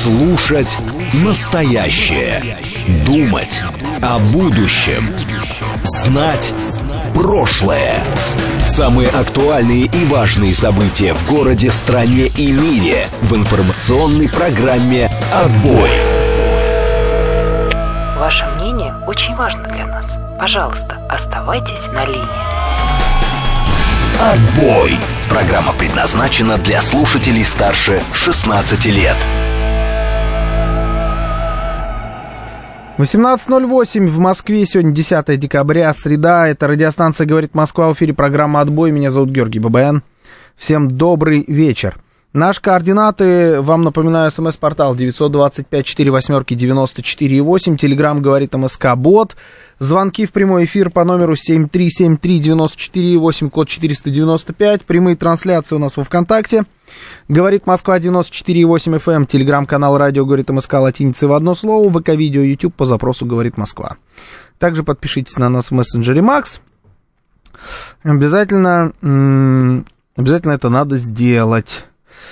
Слушать настоящее. Думать о будущем. Знать прошлое. Самые актуальные и важные события в городе, стране и мире в информационной программе «Отбой». Ваше мнение очень важно для нас. Пожалуйста, оставайтесь на линии. «Отбой». Программа предназначена для слушателей старше 16 лет. 18:08 в Москве. Сегодня 10 декабря, среда. Это радиостанция «Говорит Москва». В эфире программа «Отбой». Меня зовут Георгий Бабаян. Всем добрый вечер. Наши координаты, вам напоминаю, смс-портал 925-48-94-8, телеграм «Говорит МСК-бот», звонки в прямой эфир по номеру 7373-94-8, код 495, прямые трансляции у нас во ВКонтакте, «Говорит Москва» 94,8 FM, телеграм-канал «Радио Говорит МСК» латиницей в одно слово, ВК-видео, YouTube по запросу «Говорит Москва». Также подпишитесь на нас в мессенджере Макс. Обязательно это надо сделать.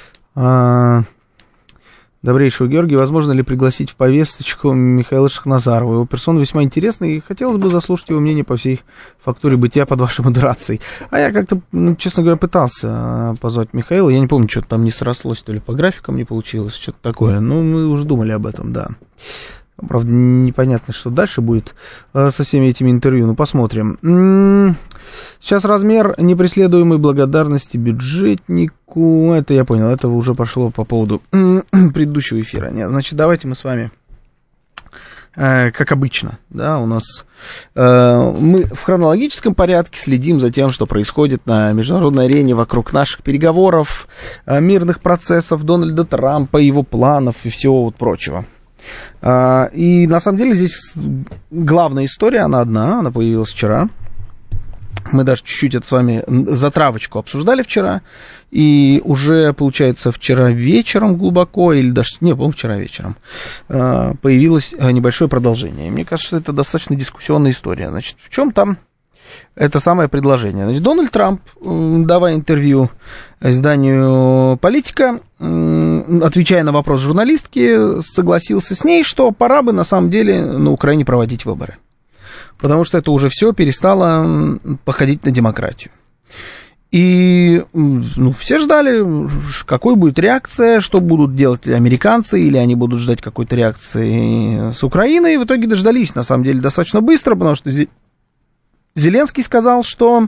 Добрейшего Георгий, возможно ли пригласить в повесточку Михаила Шахназарова? Его персона весьма интересна, и хотелось бы заслушать его мнение по всей фактуре бытия под вашей модерацией. А я как-то, честно говоря, пытался позвать Михаила, я не помню, что-то там не срослось, то ли по графикам не получилось, что-то такое. Ну, мы уже думали об этом, да. Правда, непонятно, что дальше будет со всеми этими интервью, ну, посмотрим. Сейчас размер непреследуемой благодарности бюджетнику, это я понял, это уже пошло по поводу предыдущего эфира. Нет, значит, давайте мы с вами, как обычно, да, у нас, мы в хронологическом порядке следим за тем, что происходит на международной арене вокруг наших переговоров, мирных процессов Дональда Трампа, его планов и всего вот прочего. И на самом деле здесь главная история, она одна, она появилась вчера. Мы даже чуть-чуть это с вами затравочку обсуждали вчера. И уже, получается, вчера вечером глубоко, или даже, не, по-моему, вчера вечером, появилось небольшое продолжение. И мне кажется, что это достаточно дискуссионная история. Значит, в чем там это самое предложение? Значит, Дональд Трамп, давая интервью изданию «Политика», отвечая на вопрос журналистки, согласился с ней, что пора бы, на самом деле, на Украине проводить выборы. Потому что это уже все перестало походить на демократию. И все ждали, какой будет реакция, что будут делать американцы, или они будут ждать какой-то реакции с Украиной. И в итоге дождались, на самом деле, достаточно быстро, потому что Зеленский сказал, что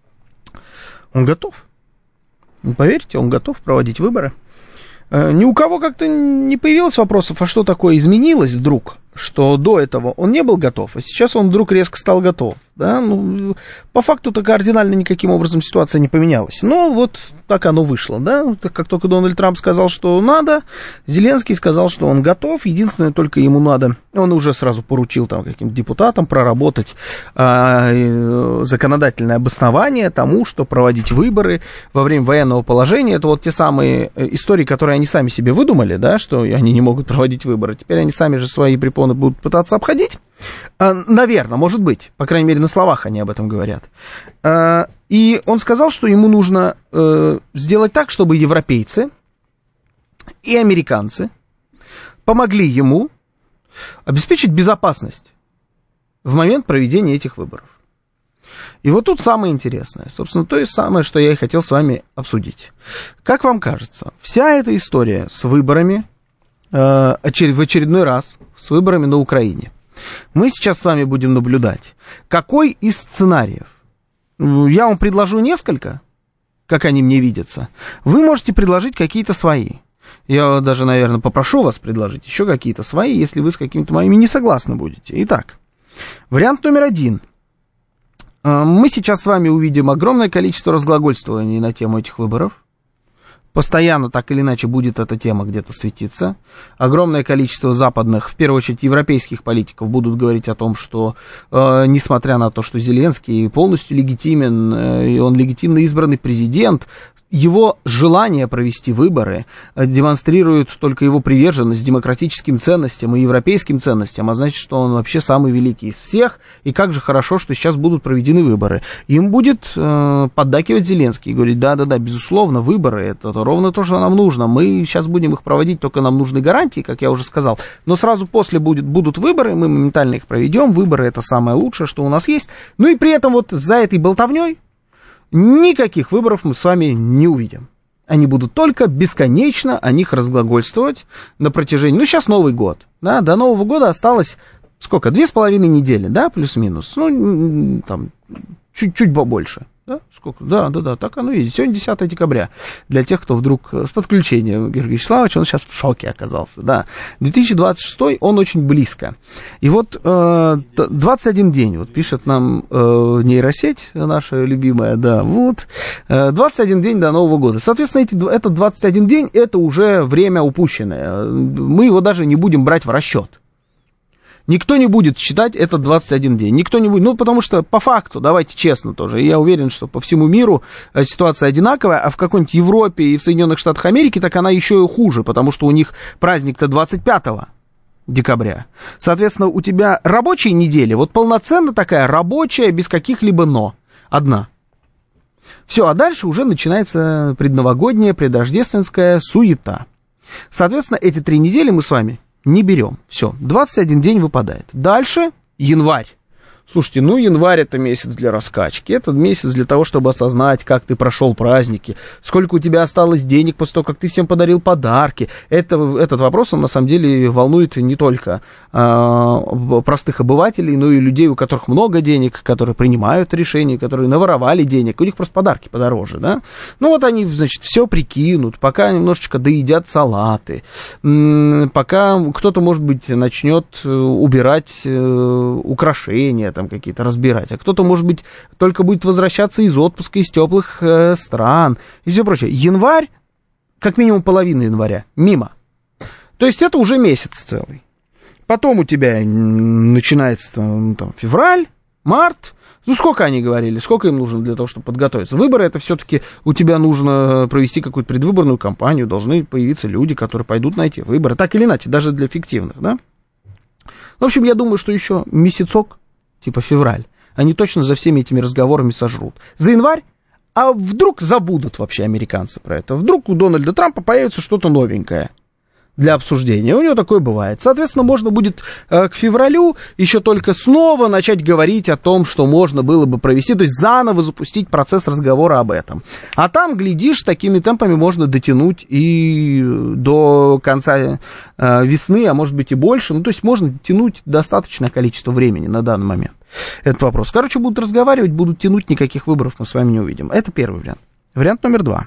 он готов. Вы поверите, он готов проводить выборы. Ни у кого как-то не появилось вопросов, а что такое изменилось вдруг, что до этого он не был готов, а сейчас он вдруг резко стал готов. Да? Ну, по факту-то кардинально никаким образом ситуация не поменялась. Но вот так оно вышло. Да? Как только Дональд Трамп сказал, что надо, Зеленский сказал, что он готов. Единственное, только ему надо, он уже сразу поручил там каким-то депутатам проработать законодательное обоснование тому, что проводить выборы во время военного положения. Это вот те самые истории, которые они сами себе выдумали, да, что они не могут проводить выборы. Теперь они сами же свои препоны будут пытаться обходить. Наверное, может быть. По крайней мере, на словах они об этом говорят. И он сказал, что ему нужно сделать так, чтобы европейцы и американцы помогли ему обеспечить безопасность в момент проведения этих выборов. И вот тут самое интересное. Собственно, то же самое, что я и хотел с вами обсудить. Как вам кажется, вся эта история с выборами, в очередной раз, с выборами на Украине, мы сейчас с вами будем наблюдать, какой из сценариев. Я вам предложу несколько, как они мне видятся. Вы можете предложить какие-то свои. Я даже, наверное, попрошу вас предложить еще какие-то свои, если вы с какими-то моими не согласны будете. Итак, вариант номер 1. Мы сейчас с вами увидим огромное количество разглагольствований на тему этих выборов. Постоянно, так или иначе, будет эта тема где-то светиться. Огромное количество западных, в первую очередь европейских политиков, будут говорить о том, что, несмотря на то, что Зеленский полностью легитимен, и он легитимно избранный президент, его желание провести выборы демонстрирует только его приверженность демократическим ценностям и европейским ценностям, а значит, что он вообще самый великий из всех, и как же хорошо, что сейчас будут проведены выборы. Им будет поддакивать Зеленский и говорить, да-да-да, безусловно, выборы, это ровно то, что нам нужно, мы сейчас будем их проводить, только нам нужны гарантии, как я уже сказал, но сразу после будут выборы, мы моментально их проведем, выборы это самое лучшее, что у нас есть, ну и при этом вот за этой болтовней никаких выборов мы с вами не увидим. Они будут только бесконечно о них разглагольствовать на протяжении... Ну, сейчас Новый год. Да, до Нового года осталось, сколько, 2,5 недели, да, плюс-минус. Ну, там, чуть-чуть побольше. Да, сколько? Да, так оно и есть. Сегодня 10 декабря. Для тех, кто вдруг с подключением Георгия Вячеславовича, он сейчас в шоке оказался. Да. 2026, он очень близко. И вот 21 день, вот пишет нам нейросеть наша любимая, да, вот, 21 день до Нового года. Соответственно, этот 21 день, это уже время упущенное. Мы его даже не будем брать в расчет. Никто не будет считать этот 21 день. Никто не будет. Ну, потому что по факту, давайте честно тоже, я уверен, что по всему миру ситуация одинаковая, а в какой-нибудь Европе и в Соединенных Штатах Америки так она еще и хуже, потому что у них праздник-то 25 декабря. Соответственно, у тебя рабочая неделя, вот полноценно такая рабочая, без каких-либо «но». Одна. Все, а дальше уже начинается предновогодняя, предрождественская суета. Соответственно, эти 3 недели мы с вами не берем. Все, 21 день выпадает. Дальше январь. Слушайте, ну январь это месяц для раскачки, это месяц для того, чтобы осознать, как ты прошел праздники, сколько у тебя осталось денег после того, как ты всем подарил подарки. Этот вопрос, он на самом деле волнует не только простых обывателей, но и людей, у которых много денег, которые принимают решения, которые наворовали денег, у них просто подарки подороже, да. Ну вот они, значит, все прикинут, пока немножечко доедят салаты, пока кто-то, может быть, начнет убирать украшения, там какие-то разбирать, а кто-то, может быть, только будет возвращаться из отпуска, из теплых стран и все прочее. Январь, как минимум половина января, мимо. То есть это уже месяц целый. Потом у тебя начинается там, февраль, март. Ну, сколько они говорили, сколько им нужно для того, чтобы подготовиться? Выборы, это все-таки у тебя нужно провести какую-то предвыборную кампанию, должны появиться люди, которые пойдут на эти выборы, так или иначе, даже для фиктивных, да? В общем, я думаю, что еще месяцок, типа февраль, они точно за всеми этими разговорами сожрут. За январь, а вдруг забудут вообще американцы про это? Вдруг у Дональда Трампа появится что-то новенькое для обсуждения. У него такое бывает. Соответственно, можно будет к февралю еще только снова начать говорить о том, что можно было бы провести, то есть заново запустить процесс разговора об этом. А там, глядишь, такими темпами можно дотянуть и до конца весны, а может быть и больше. Ну, то есть можно тянуть достаточное количество времени на данный момент. Этот вопрос. Короче, будут разговаривать, будут тянуть, никаких выборов мы с вами не увидим. Это первый вариант. Вариант номер 2.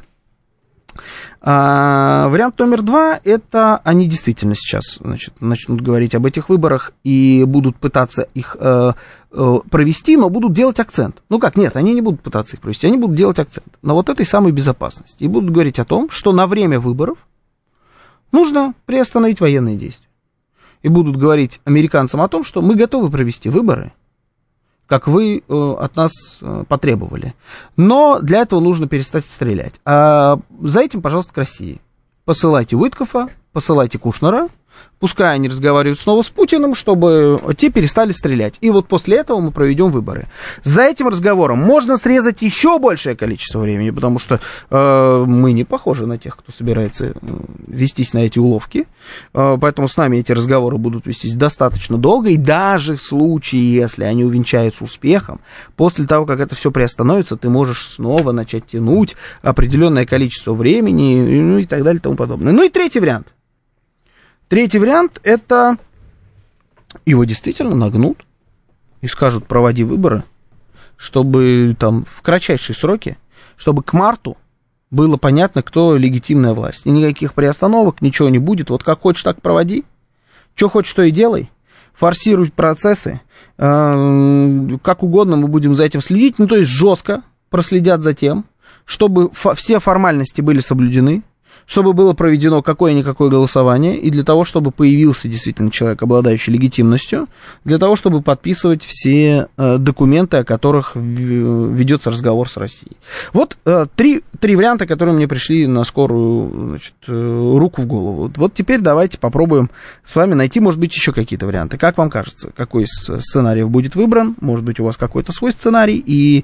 Вариант номер 2, это они действительно сейчас, значит, начнут говорить об этих выборах и будут пытаться их провести, но будут делать акцент. Ну как, нет, они не будут пытаться их провести, они будут делать акцент на вот этой самой безопасности. И будут говорить о том, что на время выборов нужно приостановить военные действия. И будут говорить американцам о том, что мы готовы провести выборы, как вы от нас потребовали. Но для этого нужно перестать стрелять. А за этим, пожалуйста, к России. Посылайте Уиткофа, посылайте Кушнера, пускай они разговаривают снова с Путиным, чтобы те перестали стрелять. И вот после этого мы проведем выборы. За этим разговором можно срезать еще большее количество времени, потому что мы не похожи на тех, кто собирается вестись на эти уловки. Поэтому с нами эти разговоры будут вестись достаточно долго. И даже в случае, если они увенчаются успехом, после того, как это все приостановится, ты можешь снова начать тянуть определенное количество времени, ну и так далее и тому подобное. Ну и третий вариант. Третий вариант, это его действительно нагнут и скажут, проводи выборы, чтобы там в кратчайшие сроки, чтобы к марту было понятно, кто легитимная власть. И никаких приостановок, ничего не будет. Вот как хочешь, так проводи. Что хочешь, то и делай. Форсируй процессы. Как угодно мы будем за этим следить. Ну, то есть жестко проследят за тем, чтобы все формальности были соблюдены, чтобы было проведено какое-никакое голосование, и для того, чтобы появился действительно человек, обладающий легитимностью, для того, чтобы подписывать все документы, о которых ведется разговор с Россией. Вот три варианта, которые мне пришли на скорую, значит, руку в голову. Вот теперь давайте попробуем с вами найти, может быть, еще какие-то варианты. Как вам кажется, какой из сценариев будет выбран? Может быть, у вас какой-то свой сценарий, и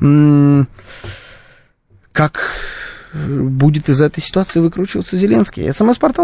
как будет из этой ситуации выкручиваться Зеленский? СМС-портал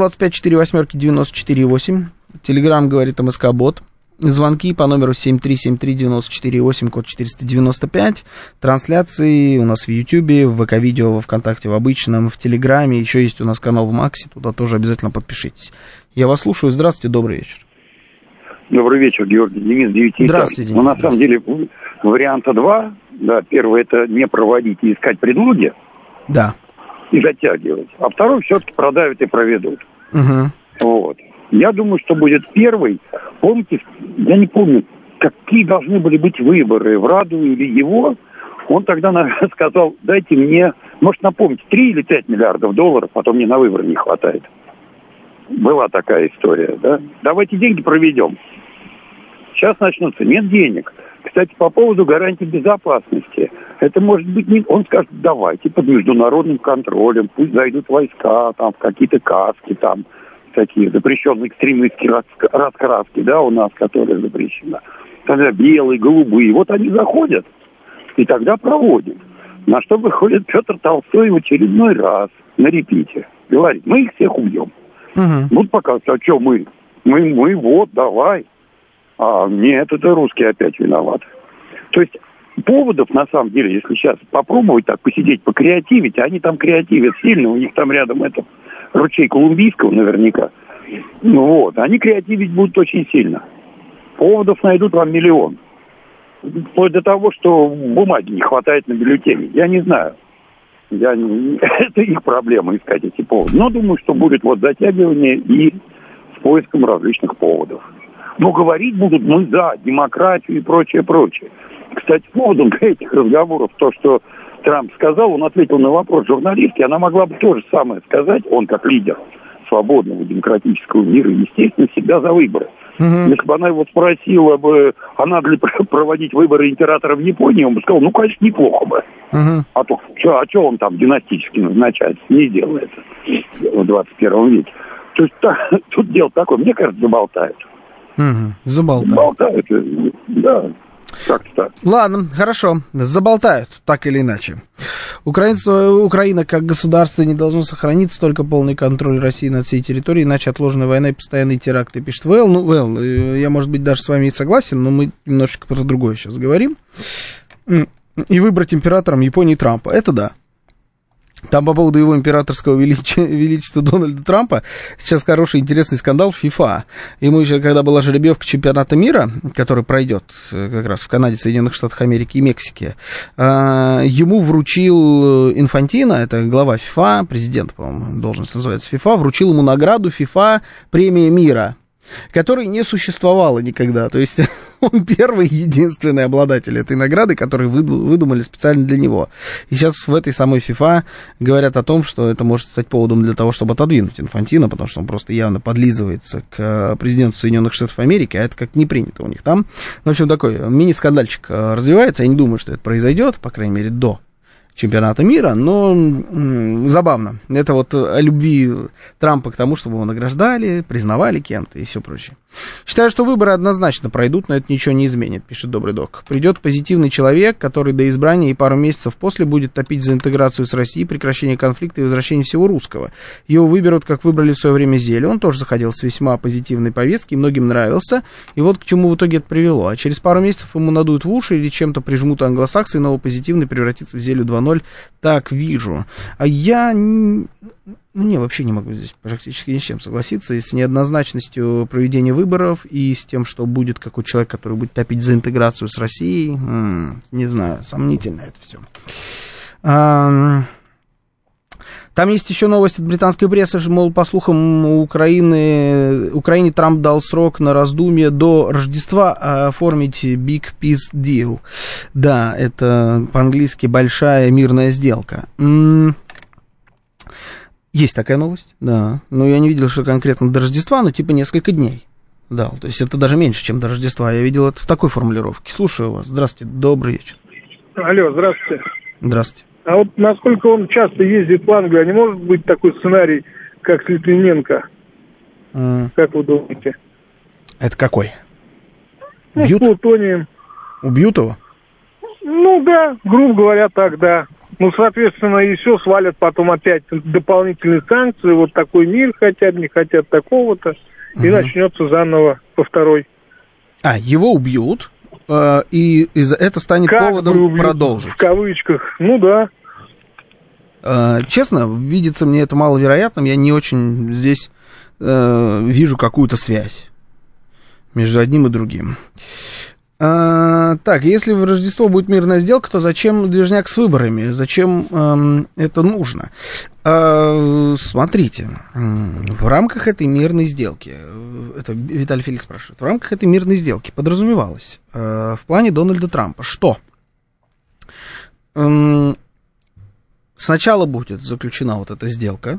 925-48-94-8. Телеграм говорит МСК-бот. Звонки по номеру 7373948, код 495. Трансляции у нас в Ютьюбе, в ВК-видео, во ВКонтакте, в обычном, в Телеграме. Еще есть у нас канал в Максе, туда тоже обязательно подпишитесь. Я вас слушаю. Здравствуйте, добрый вечер. Добрый вечер, Георгий. Денис, 9 вечера. Здравствуйте, Денис. Но на самом деле варианта два. Да, первый — это не проводить и искать предлоги. Да. И затягивать. А второй все-таки продавят и проведут. Угу. Вот. Я думаю, что будет первый. Помните, я не помню, какие должны были быть выборы, в Раду или его. Он тогда сказал: дайте мне, может, напомните, 3 или 5 миллиардов долларов, а то мне на выборы не хватает. Была такая история, да? Давайте деньги проведем. Сейчас начнутся. Нет денег. Кстати, по поводу гарантий безопасности. Это может быть не... Он скажет: давайте под международным контролем, пусть зайдут войска, там, в какие-то каски, там, такие запрещенные экстремистские раскраски, да, у нас, которые запрещены. Тогда белые, голубые. Вот они заходят, и тогда проводят. На что выходит Петр Толстой в очередной раз на репите. Говорит: мы их всех убьем. Вот показывают: а что мы? Мы вот, давай. А нет, это русские опять виноваты. То есть поводов, на самом деле, если сейчас попробовать так посидеть, покреативить, они там креативят сильно, у них там рядом это ручей Колумбийского наверняка. Ну вот, они креативить будут очень сильно. Поводов найдут вам миллион. Вплоть до того, что бумаги не хватает на бюллетени. Я не знаю. Это их проблема искать эти поводы. Но думаю, что будет вот затягивание и с поиском различных поводов. Но говорить будут: мы за демократию и прочее, прочее. Кстати, поводом для этих разговоров то, что Трамп сказал, он ответил на вопрос журналистки, она могла бы то же самое сказать, он как лидер свободного демократического мира, естественно, себя за выборы. Если бы она его спросила бы, а надо ли проводить выборы императора в Японии, он бы сказал: ну, конечно, неплохо бы. А то, что он там династически назначает, не делает в 21 веке. То есть тут дело такое, мне кажется, заболтают. Заболтают, да. Как-то так. Ладно, хорошо, заболтают, так или иначе. Украина как государство не должно сохранить столько полный контроль России над всей территорией, иначе отложенная война и постоянные теракты, пишет ВЛ. Ну, ВЛ, я, может быть, даже с вами и согласен, но мы немножечко про другое сейчас говорим. И выбрать императором Японии Трампа, это да. Там по поводу его императорского величества Дональда Трампа сейчас хороший, интересный скандал в ФИФА. Ему еще, когда была жеребьевка чемпионата мира, который пройдет как раз в Канаде, Соединенных Штатах Америки и Мексике, ему вручил Инфантино, это глава ФИФА, президент, по-моему, должность называется ФИФА, вручил ему награду ФИФА «Премия мира», которой не существовало никогда. То есть он первый и единственный обладатель этой награды, которую выдумали специально для него. И сейчас в этой самой FIFA говорят о том, что это может стать поводом для того, чтобы отодвинуть Инфантино, потому что он просто явно подлизывается к президенту Соединенных Штатов Америки, а это как не принято у них там. В общем, такой мини-скандальчик развивается. Я не думаю, что это произойдет, по крайней мере, до чемпионата мира, но забавно. Это вот о любви Трампа к тому, чтобы его награждали, признавали кем-то и все прочее. Считаю, что выборы однозначно пройдут, но это ничего не изменит, пишет Добрый Док. Придет позитивный человек, который до избрания и пару месяцев после будет топить за интеграцию с Россией, прекращение конфликта и возвращение всего русского. Его выберут, как выбрали в свое время Зелю. Он тоже заходил с весьма позитивной повестки, многим нравился. И вот к чему в итоге это привело. А через пару месяцев ему надуют в уши или чем-то прижмут англосаксы, и новопозитивный превратится в Зелю 2.0. Так вижу. А я... Не, вообще не могу здесь практически ни с чем согласиться. И с неоднозначностью проведения выборов, и с тем, что будет какой-то человек, который будет топить за интеграцию с Россией. Не знаю, сомнительно это все. Там есть еще новость от британской прессы, что, мол, по слухам, Украине Трамп дал срок на раздумье до Рождества оформить Big Peace Deal. Да, это по-английски большая мирная сделка. Есть такая новость, да. Но я не видел, что конкретно до Рождества, но типа несколько дней. Да, то есть это даже меньше, чем до Рождества. Я видел это в такой формулировке. Слушаю вас. Здравствуйте, добрый вечер. Алло, здравствуйте. Здравствуйте. А вот насколько он часто ездит в Англию, а не может быть такой сценарий, как с Литвиненко? Как вы думаете? Это какой? Убьют? С плутонием. Убьют его? Ну да, грубо говоря, так, да. Ну, соответственно, и все, свалят потом опять дополнительные санкции, вот такой мир хотят, не хотят такого-то, и начнется заново по второй. Его убьют, и это станет поводом убьют, продолжить. В кавычках, ну да. Честно, видится мне это маловероятным, я не очень здесь вижу какую-то связь между одним и другим. Так, если в Рождество будет мирная сделка, то зачем движняк с выборами? Зачем это нужно? Смотрите, в рамках этой мирной сделки, это Виталий Феликс спрашивает, в рамках этой мирной сделки подразумевалось в плане Дональда Трампа, что сначала будет заключена вот эта сделка,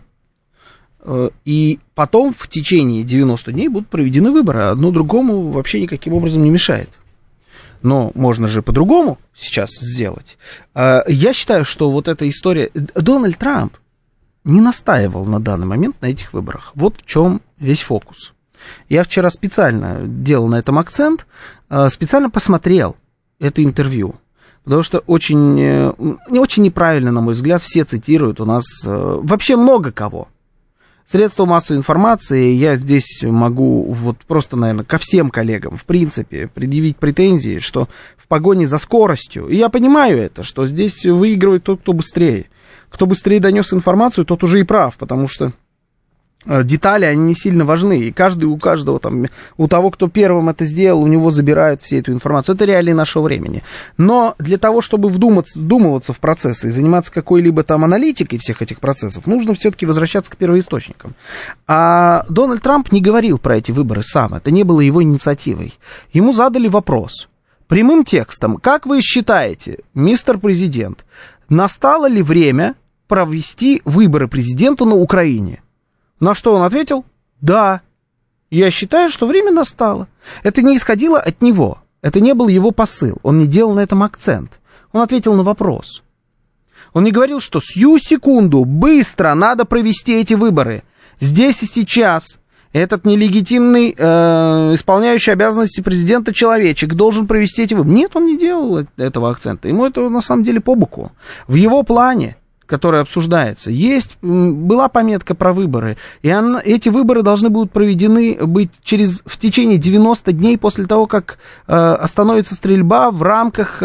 и потом в течение 90 дней будут проведены выборы, одно другому вообще никаким образом не мешает. Но можно же по-другому сейчас сделать. Я считаю, что вот эта история... Дональд Трамп не настаивал на данный момент на этих выборах. Вот в чем весь фокус. Я вчера специально делал на этом акцент, специально посмотрел это интервью. Потому что очень неправильно, на мой взгляд, все цитируют у нас вообще много кого. Средства массовой информации, я здесь могу вот просто, наверное, ко всем коллегам, в принципе, предъявить претензии, что в погоне за скоростью, и я понимаю это, что здесь выигрывает тот, кто быстрее. Кто быстрее донес информацию, тот уже и прав, потому что детали, они не сильно важны, и у каждого там, у того, кто первым это сделал, у него забирают всю эту информацию. Это реалии нашего времени. Но для того, чтобы вдумываться в процессы и заниматься какой-либо там аналитикой всех этих процессов, нужно все-таки возвращаться к первоисточникам. А Дональд Трамп не говорил про эти выборы сам, это не было его инициативой. Ему задали вопрос прямым текстом: как вы считаете, мистер президент, настало ли время провести выборы президента на Украине? На что он ответил: да, я считаю, что время настало. Это не исходило от него, это не был его посыл, он не делал на этом акцент. Он ответил на вопрос. Он не говорил, что сию секунду, быстро надо провести эти выборы. Здесь и сейчас этот нелегитимный, исполняющий обязанности президента человечек должен провести эти выборы. Нет, он не делал этого акцента, ему это на самом деле по боку. В его плане, который обсуждается, была пометка про выборы, и эти выборы должны будут проведены в течение 90 дней после того, как остановится стрельба в рамках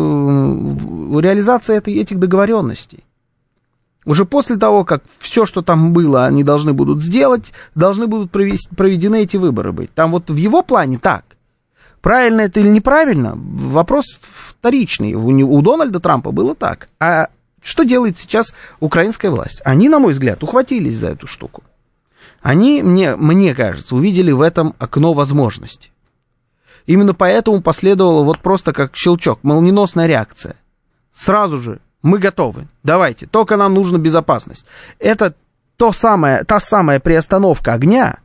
реализации этих договоренностей. Уже после того, как все, что там было, они должны будут сделать, должны будут проведены эти выборы быть. Там вот в его плане так. Правильно это или неправильно, вопрос вторичный. У Дональда Трампа было так. А что делает сейчас украинская власть? Они, на мой взгляд, ухватились за эту штуку. Они, мне кажется, увидели в этом окно возможностей. Именно поэтому последовало вот просто как щелчок, молниеносная реакция. Сразу же: мы готовы, давайте, только нам нужна безопасность. Это та самая приостановка огня,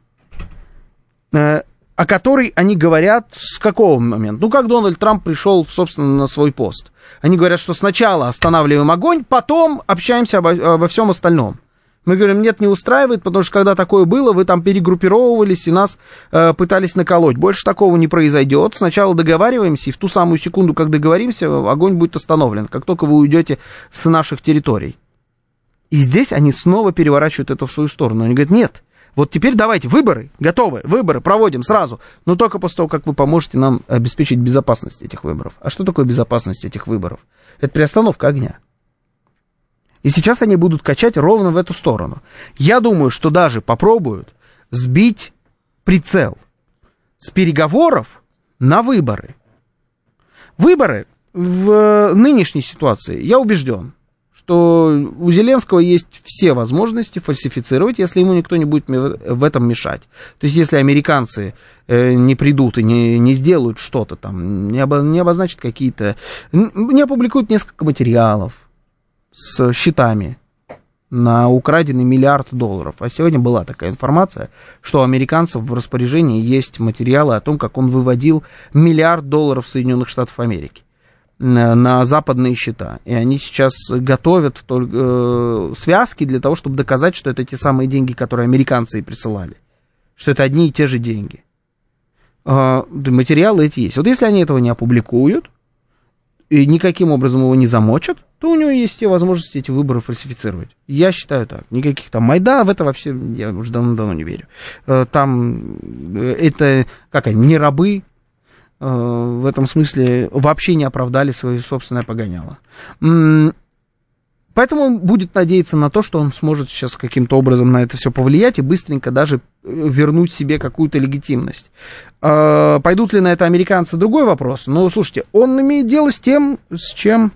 о которой они говорят с какого момента? Ну, как Дональд Трамп пришел, собственно, на свой пост. Они говорят, что сначала останавливаем огонь, потом общаемся обо всем остальном. Мы говорим: нет, не устраивает, потому что когда такое было, вы там перегруппировывались и нас пытались наколоть. Больше такого не произойдет. Сначала договариваемся, и в ту самую секунду, как договоримся, огонь будет остановлен, как только вы уйдете с наших территорий. И здесь они снова переворачивают это в свою сторону. Они говорят: нет, вот теперь давайте, выборы, готовы, выборы проводим сразу, но только после того, как вы поможете нам обеспечить безопасность этих выборов. А что такое безопасность этих выборов? Это приостановка огня. И сейчас они будут качать ровно в эту сторону. Я думаю, что даже попробуют сбить прицел с переговоров на выборы. Выборы в нынешней ситуации, я убежден, что у Зеленского есть все возможности фальсифицировать, если ему никто не будет в этом мешать. То есть, если американцы не придут и не сделают что-то там, не обозначат какие-то, не опубликуют несколько материалов с счетами на украденный $1 миллиард. А сегодня была такая информация, что у американцев в распоряжении есть материалы о том, как он выводил $1 миллиард Соединенных Штатов Америки на западные счета. И они сейчас готовят связки для того, чтобы доказать, что это те самые деньги, которые американцы и присылали. Что это одни и те же деньги. Материалы эти есть. Вот если они этого не опубликуют, и никаким образом его не замочат, то у него есть все возможности эти выборы фальсифицировать. Я считаю так. Никаких там Майданов, это вообще, я уже давно не верю. Там это, как они, не рабы, в этом смысле вообще не оправдали свое собственное погоняло. Поэтому он будет надеяться на то, что он сможет сейчас каким-то образом на это все повлиять и быстренько даже вернуть себе какую-то легитимность. Пойдут ли на это американцы, другой вопрос. Но, слушайте, он имеет дело с тем, с чем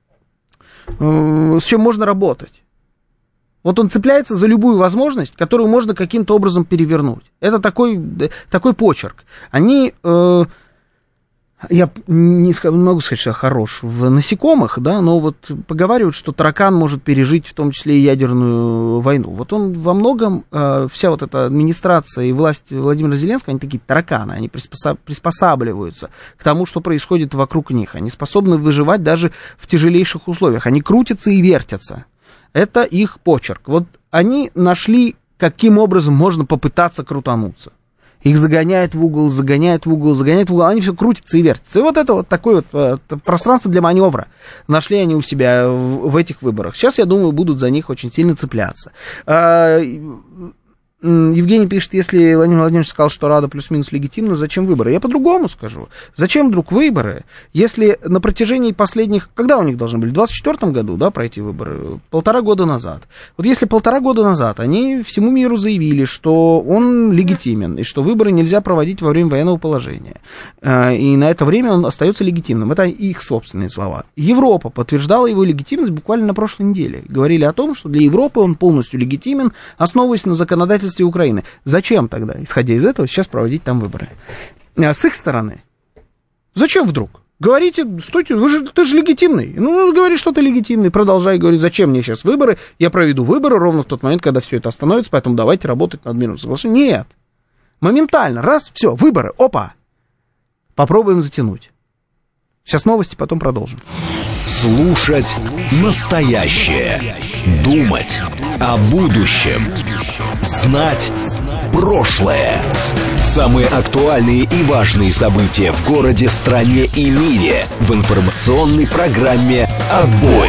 можно работать. Вот он цепляется за любую возможность, которую можно каким-то образом перевернуть. Это такой почерк. Они... Я не могу сказать, что я хорош в насекомых, да, но вот поговаривают, что таракан может пережить в том числе и ядерную войну. Вот он во многом, вся вот эта администрация и власть Владимира Зеленского, они такие тараканы, они приспосабливаются к тому, что происходит вокруг них. Они способны выживать даже в тяжелейших условиях. Они крутятся и вертятся. Это их почерк. Вот они нашли, каким образом можно попытаться крутануться. Их загоняют в угол, они все крутятся и вертятся. И вот это вот такое вот пространство для маневра нашли они у себя в этих выборах. Сейчас, я думаю, будут за них очень сильно цепляться. Евгений пишет, если Владимир Владимирович сказал, что Рада плюс-минус легитимна, зачем выборы? Я по-другому скажу. Зачем вдруг выборы, если на протяжении последних... Когда у них должны были? В 2024 году, да, пройти выборы? 1,5 года назад. Вот если 1,5 года назад они всему миру заявили, что он легитимен, и что выборы нельзя проводить во время военного положения, и на это время он остается легитимным. Это их собственные слова. Европа подтверждала его легитимность буквально на прошлой неделе. Говорили о том, что для Европы он полностью легитимен, основываясь на законодательстве Украины. Зачем тогда, исходя из этого, сейчас проводить там выборы? С их стороны. Зачем вдруг? Говорите, стойте, ты же легитимный. Ну, говори, что ты легитимный. Продолжай говорить, зачем мне сейчас выборы? Я проведу выборы ровно в тот момент, когда все это остановится, поэтому давайте работать над мирным соглашением. Нет. Моментально. Раз, все, выборы. Опа. Попробуем затянуть. Сейчас новости, потом продолжим. Слушать настоящее. Думать о будущем. Знать прошлое. Самые актуальные и важные события в городе, стране и мире в информационной программе «Отбой».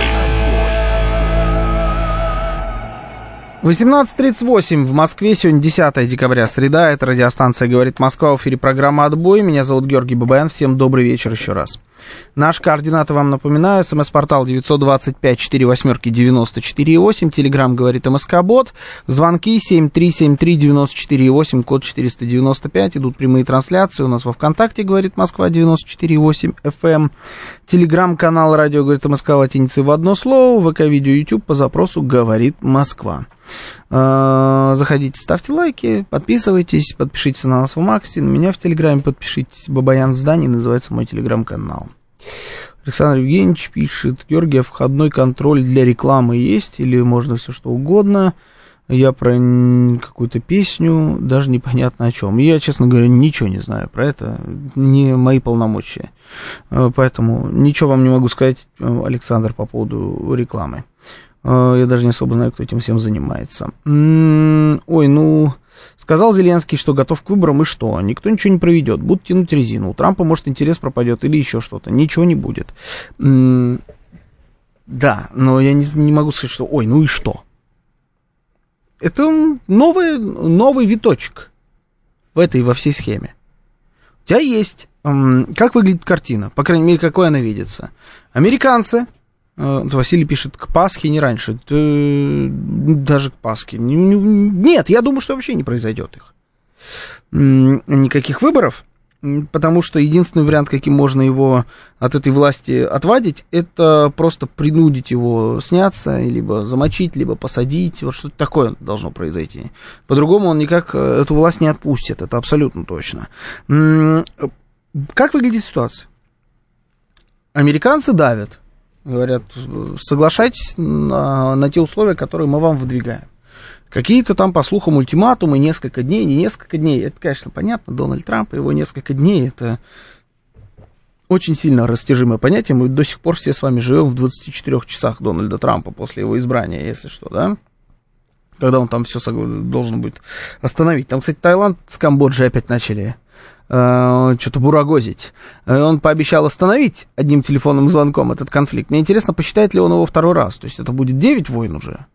18:38 в Москве, сегодня 10 декабря, среда, это радиостанция «Говорит Москва», в эфире программа «Отбой», меня зовут Георгий Бабаян, всем добрый вечер еще раз. Наши координаты вам напоминаю, смс-портал 925-48-94-8, телеграм «Говорит МСК-бот», звонки 7373-94-8, код 495, идут прямые трансляции, у нас во ВКонтакте «Говорит Москва» 94,8 FM, телеграм-канал «Радио Говорит МСК» латиницей в одно слово, ВК-видео, YouTube по запросу «Говорит Москва». Заходите, ставьте лайки, подписывайтесь, подпишитесь на нас в Максе, на меня в Телеграме подпишитесь, Бабаян в здании, называется мой Телеграм-канал. Александр Евгеньевич пишет, Георгий, входной контроль для рекламы есть или можно все что угодно? Я про какую-то песню, даже непонятно о чем. Я, честно говоря, ничего не знаю про это, не мои полномочия. Поэтому ничего вам не могу сказать, Александр, по поводу рекламы. Я даже не особо знаю, кто этим всем занимается. Сказал Зеленский, что готов к выборам, и что? Никто ничего не проведет, будут тянуть резину. У Трампа, может, интерес пропадет или еще что-то. Ничего не будет. Да, но я не могу сказать, что и что? Это новый виточек во всей схеме. У тебя есть, как выглядит картина, по крайней мере, какой она видится. Американцы, Василий пишет, к Пасхе не раньше, даже к Пасхе. Нет, я думаю, что вообще не произойдет их. Никаких выборов, потому что единственный вариант, каким можно его от этой власти отвадить, это просто принудить его сняться, либо замочить, либо посадить, вот что-то такое должно произойти. По-другому он никак эту власть не отпустит, это абсолютно точно. Как выглядит ситуация? Американцы давят. Говорят, соглашайтесь на те условия, которые мы вам выдвигаем. Какие-то там, по слухам, ультиматумы, несколько дней, не несколько дней. Это, конечно, понятно, Дональд Трамп, его несколько дней, это очень сильно растяжимое понятие. Мы до сих пор все с вами живем в 24 часах Дональда Трампа после его избрания, если что, да? Когда он там все должен будет остановить. Там, кстати, Таиланд с Камбоджей опять начали что-то бурагозить. Он пообещал остановить одним телефонным звонком этот конфликт. Мне интересно, посчитает ли он его второй раз. То есть это будет 9 войн уже?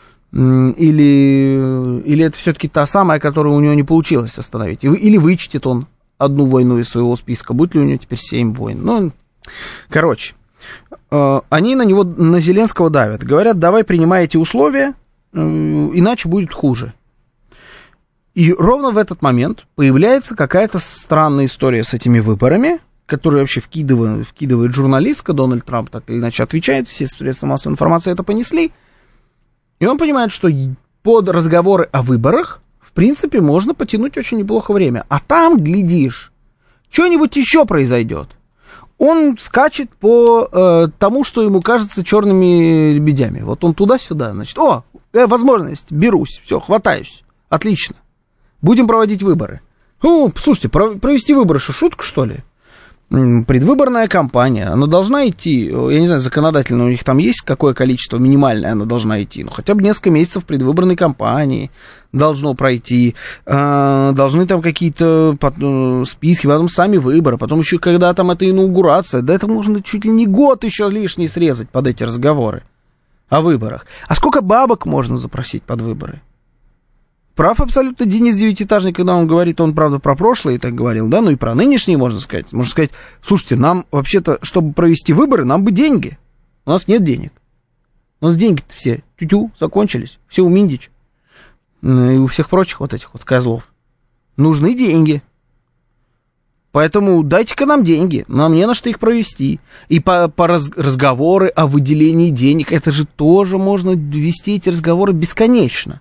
Или это все-таки та самая, которую у него не получилось остановить? Или вычтет он одну войну из своего списка? Будет ли у него теперь 7 войн? Ну, короче, они на него, на Зеленского давят. Говорят, давай принимай эти условия, иначе будет хуже. И ровно в этот момент появляется какая-то странная история с этими выборами, которую вообще вкидывает журналистка. Дональд Трамп так или иначе отвечает, все средства массовой информации это понесли. И он понимает, что под разговоры о выборах, в принципе, можно потянуть очень неплохо время. А там, глядишь, что-нибудь еще произойдет. Он скачет по тому, что ему кажется черными лебедями. Вот он туда-сюда, значит, возможность, берусь, все, хватаюсь, отлично. Будем проводить выборы. Слушайте, провести выборы, что, шутка, что ли? Предвыборная кампания, она должна идти, я не знаю, законодательно у них там есть какое количество минимальное она должна идти, хотя бы несколько месяцев предвыборной кампании должно пройти, должны там какие-то списки, потом сами выборы, потом еще когда там это инаугурация, да это можно чуть ли не год еще лишний срезать под эти разговоры о выборах. А сколько бабок можно запросить под выборы? Прав абсолютно Денис Девятиэтажник, когда он говорит, он, правда, про прошлое и так говорил, да, ну и про нынешние можно сказать. Можно сказать, слушайте, нам вообще-то, чтобы провести выборы, нам бы деньги. У нас нет денег. У нас деньги-то все тю-тю, закончились. Все у Миндич. И у всех прочих вот этих вот козлов. Нужны деньги. Поэтому дайте-ка нам деньги, нам не на что их провести. И разговоры о выделении денег, это же тоже можно вести эти разговоры бесконечно.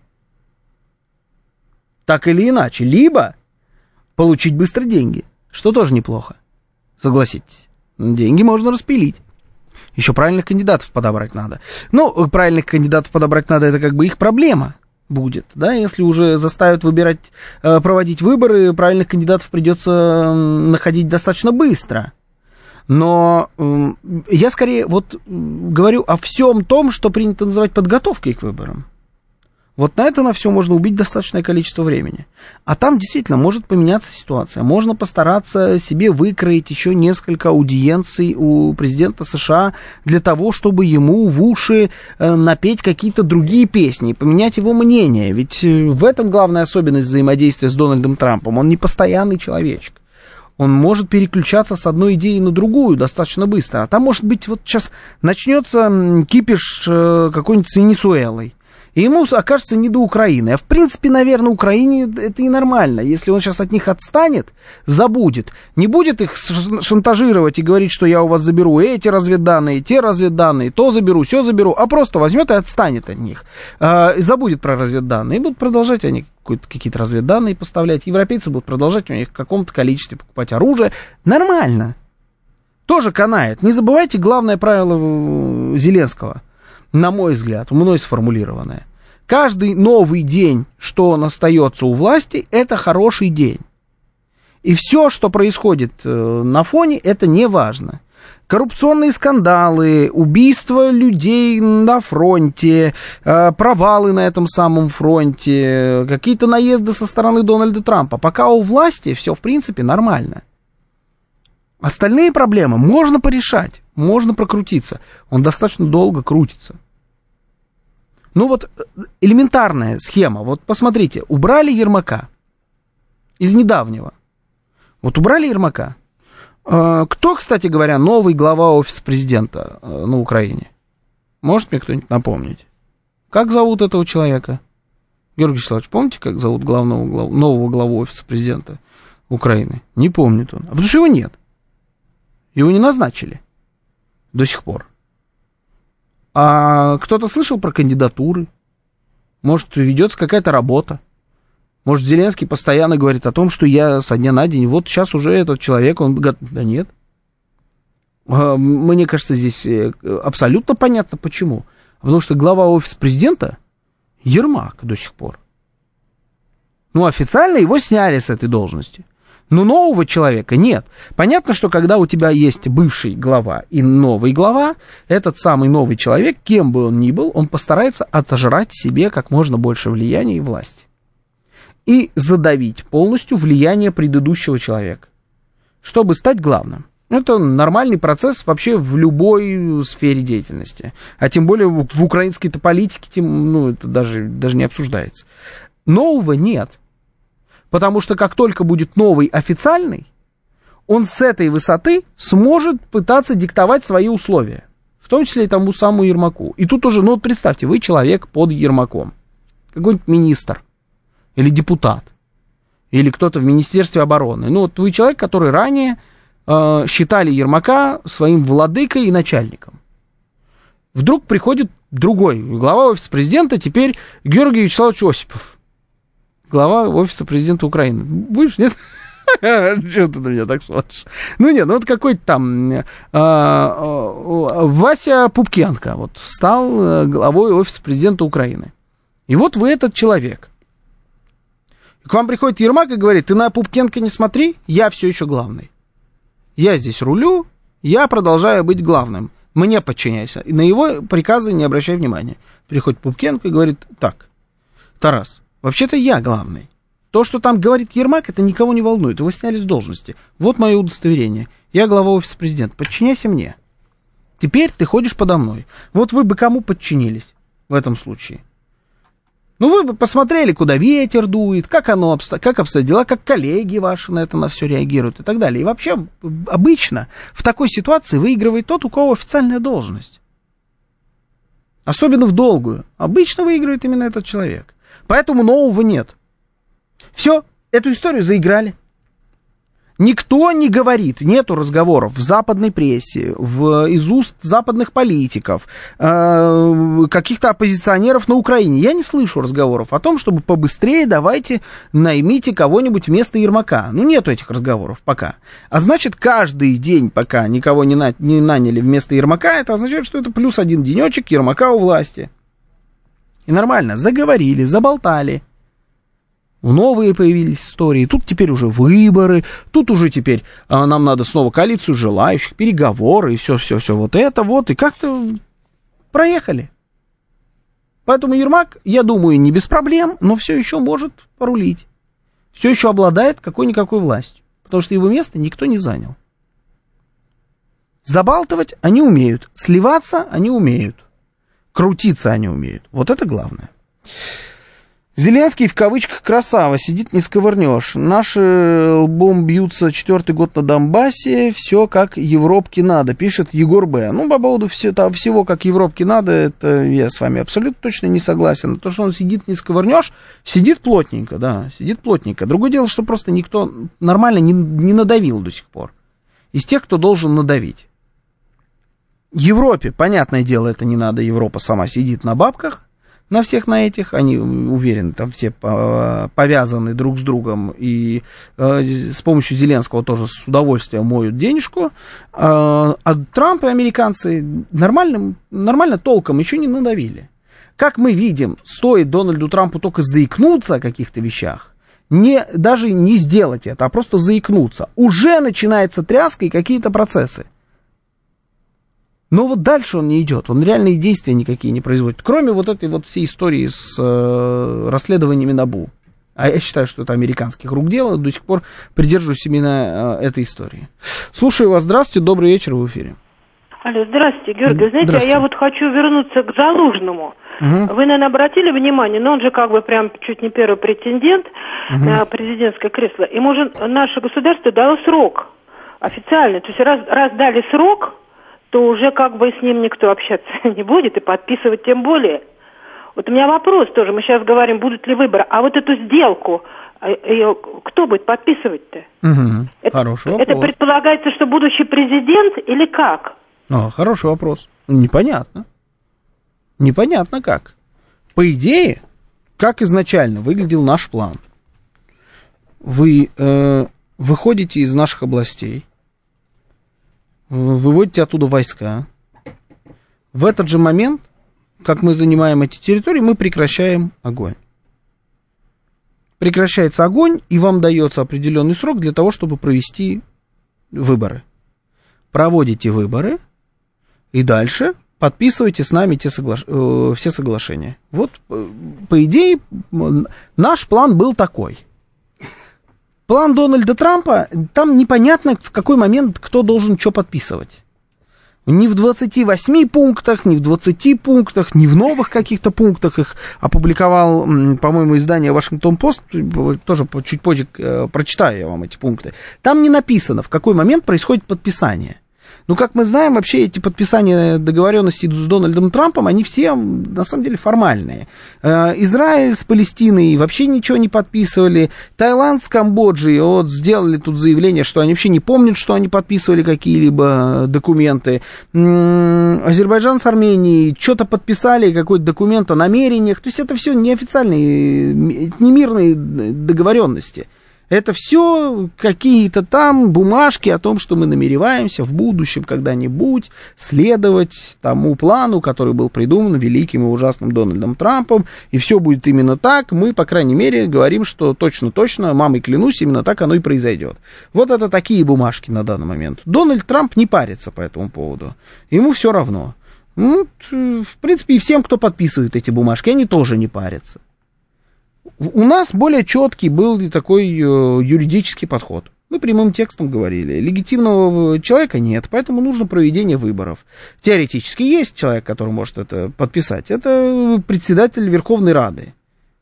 Так или иначе. Либо получить быстро деньги, что тоже неплохо. Согласитесь. Деньги можно распилить. Еще правильных кандидатов подобрать надо. Ну, правильных кандидатов подобрать надо, это как бы их проблема будет, да, если уже заставят выбирать, проводить выборы, правильных кандидатов придется находить достаточно быстро. Но я скорее вот говорю о всем том, что принято называть подготовкой к выборам. Вот на это на все можно убить достаточное количество времени. А там действительно может поменяться ситуация. Можно постараться себе выкроить еще несколько аудиенций у президента США для того, чтобы ему в уши напеть какие-то другие песни, поменять его мнение. Ведь в этом главная особенность взаимодействия с Дональдом Трампом. Он не постоянный человечек. Он может переключаться с одной идеи на другую достаточно быстро. А там, может быть, вот сейчас начнется кипиш какой-нибудь с Венесуэлой. И ему окажется не до Украины. А в принципе, наверное, Украине это и нормально. Если он сейчас от них отстанет, забудет. Не будет их шантажировать и говорить, что я у вас заберу эти разведданные, те разведданные, то заберу, все заберу. А просто возьмет и отстанет от них. И забудет про разведданные. И будут продолжать они какие-то разведданные поставлять. Европейцы будут продолжать у них в каком-то количестве покупать оружие. Нормально. Тоже канает. Не забывайте главное правило Зеленского. На мой взгляд, мной сформулированное. Каждый новый день, что он остается у власти, это хороший день. И все, что происходит на фоне, это не важно. Коррупционные скандалы, убийства людей на фронте, провалы на этом самом фронте, какие-то наезды со стороны Дональда Трампа. Пока у власти все, в принципе, нормально. Остальные проблемы можно порешать, можно прокрутиться. Он достаточно долго крутится. Ну вот элементарная схема. Вот посмотрите, убрали Ермака из недавнего. Вот убрали Ермака. Кто, кстати говоря, новый глава офиса президента на Украине? Может мне кто-нибудь напомнить? Как зовут этого человека? Георгий Вячеславович, помните, как зовут нового главу офиса президента Украины? Не помнит он. А потому что его нет. Его не назначили до сих пор. А кто-то слышал про кандидатуры? Может, ведется какая-то работа? Может, Зеленский постоянно говорит о том, что я со дня на день, вот сейчас уже этот человек, он... Да нет. Мне кажется, здесь абсолютно понятно, почему. Потому что глава офиса президента Ермак до сих пор. Ну, официально его сняли с этой должности. Но нового человека нет. Понятно, что когда у тебя есть бывший глава и новый глава, этот самый новый человек, кем бы он ни был, он постарается отожрать себе как можно больше влияния и власти. И задавить полностью влияние предыдущего человека, чтобы стать главным. Это нормальный процесс вообще в любой сфере деятельности. А тем более в украинской-то политике, это даже не обсуждается. Нового нет. Потому что как только будет новый официальный, он с этой высоты сможет пытаться диктовать свои условия. В том числе и тому самому Ермаку. И тут уже, представьте, вы человек под Ермаком. Какой-нибудь министр. Или депутат. Или кто-то в Министерстве обороны. Вы человек, который ранее считали Ермака своим владыкой и начальником. Вдруг приходит другой. Глава офиса президента теперь Георгий Вячеславович Осипов. Глава офиса президента Украины. Будешь, нет? Чего ты на меня так смотришь? Какой-то там Вася Пупкенко стал главой офиса президента Украины. И вот вы этот человек. К вам приходит Ермак и говорит: ты на Пупкенко не смотри, я все еще главный. Я здесь рулю, я продолжаю быть главным. Мне подчиняйся. И на его приказы не обращай внимания. Приходит Пупкенко и говорит: так, Тарас, вообще-то я главный. То, что там говорит Ермак, это никого не волнует. Его сняли с должности. Вот мое удостоверение. Я глава офиса президента. Подчиняйся мне. Теперь ты ходишь подо мной. Вот вы бы кому подчинились в этом случае? Вы бы посмотрели, куда ветер дует, как обстоят дела, как коллеги ваши на все реагируют и так далее. И вообще, обычно в такой ситуации выигрывает тот, у кого официальная должность. Особенно в долгую. Обычно выигрывает именно этот человек. Поэтому нового нет. Все, эту историю заиграли. Никто не говорит, нету разговоров в западной прессе, из уст западных политиков, каких-то оппозиционеров на Украине. Я не слышу разговоров о том, чтобы побыстрее давайте наймите кого-нибудь вместо Ермака. Нету этих разговоров пока. А значит, каждый день, пока никого не наняли вместо Ермака, это означает, что это плюс один денечек Ермака у власти. И нормально, заговорили, заболтали. Новые появились истории, тут теперь уже выборы, тут уже теперь нам надо снова коалицию желающих, переговоры и все вот это вот, и как-то проехали. Поэтому Ермак, я думаю, не без проблем, но все еще может порулить, все еще обладает какой-никакой властью, потому что его место никто не занял. Забалтывать они умеют, сливаться они умеют, крутиться они умеют, вот это главное. Зеленский, в кавычках, красава, сидит не сковырнешь. Наши лбом бьются 4-й год на Донбассе, все как Европке надо, пишет Егор Б. По поводу всего как Европке надо, это я с вами абсолютно точно не согласен. То, что он сидит не сковырнешь, сидит плотненько, да, сидит плотненько. Другое дело, что просто никто нормально не надавил до сих пор. Из тех, кто должен надавить. Европе, понятное дело, это не надо, Европа сама сидит на бабках. На всех на этих, они уверены, там все повязаны друг с другом и с помощью Зеленского тоже с удовольствием моют денежку, а Трамп и американцы нормально толком еще не надавили. Как мы видим, стоит Дональду Трампу только заикнуться о каких-то вещах, даже не сделать это, а просто заикнуться, уже начинается тряска и какие-то процессы. Но вот дальше он не идет, он реальные действия никакие не производит, кроме вот этой вот всей истории с расследованиями НАБУ. А я считаю, что это американских рук дело, до сих пор придерживаюсь именно этой истории. Слушаю вас, здравствуйте, добрый вечер, в эфире. Алло, здравствуйте, Георгий. Знаете, я вот хочу вернуться к Залужному. Вы, наверное, обратили внимание, но он же как бы прям чуть не первый претендент на президентское кресло. Ему же наше государство дало срок официально. То есть раз дали срок, то уже как бы с ним никто общаться не будет и подписывать тем более. Вот у меня вопрос тоже, мы сейчас говорим, будут ли выборы, а вот эту сделку, ее кто будет подписывать-то? Хороший вопрос. Это предполагается, что будущий президент или как? Хороший вопрос. Непонятно. Непонятно как. По идее, как изначально выглядел наш план. Вы выходите из наших областей, выводите оттуда войска. В этот же момент, как мы занимаем эти территории, мы прекращаем огонь. Прекращается огонь, и вам дается определенный срок для того, чтобы провести выборы. Проводите выборы, и дальше подписывайте с нами все соглашения. Вот, по идее, наш план был такой. План Дональда Трампа, там непонятно, в какой момент кто должен что подписывать. Ни в 28 пунктах, ни в 20 пунктах, ни в новых каких-то пунктах. Их опубликовал, по-моему, издание «Вашингтон-Пост». Тоже чуть позже прочитаю я вам эти пункты. Там не написано, в какой момент происходит подписание. Ну, как мы знаем, вообще эти подписания договоренностей с Дональдом Трампом, они все, на самом деле, формальные. Израиль с Палестиной вообще ничего не подписывали. Таиланд с Камбоджей вот сделали тут заявление, что они вообще не помнят, что они подписывали какие-либо документы. Азербайджан с Арменией что-то подписали, какой-то документ о намерениях. То есть это все неофициальные, не мирные договоренности. Это все какие-то там бумажки о том, что мы намереваемся в будущем когда-нибудь следовать тому плану, который был придуман великим и ужасным Дональдом Трампом, и все будет именно так. Мы, по крайней мере, говорим, что точно, мамой клянусь, именно так оно и произойдет. Вот это такие бумажки на данный момент. Дональд Трамп не парится по этому поводу. Ему все равно. Ну, в принципе, и всем, кто подписывает эти бумажки, они тоже не парятся. У нас более четкий был такой юридический подход. Мы прямым текстом говорили. Легитимного человека нет, поэтому нужно проведение выборов. Теоретически есть человек, который может это подписать. Это председатель Верховной Рады.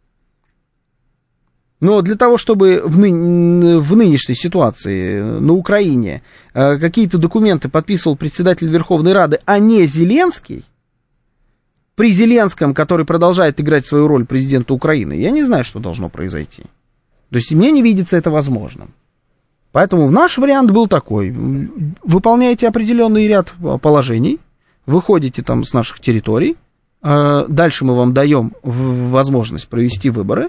Но для того, чтобы в нынешней ситуации на Украине какие-то документы подписывал председатель Верховной Рады, а не Зеленский, при Зеленском, который продолжает играть свою роль президента Украины, я не знаю, что должно произойти. То есть мне не видится это возможным. Поэтому наш вариант был такой. Выполняете определенный ряд положений, выходите там с наших территорий, дальше мы вам даем возможность провести выборы,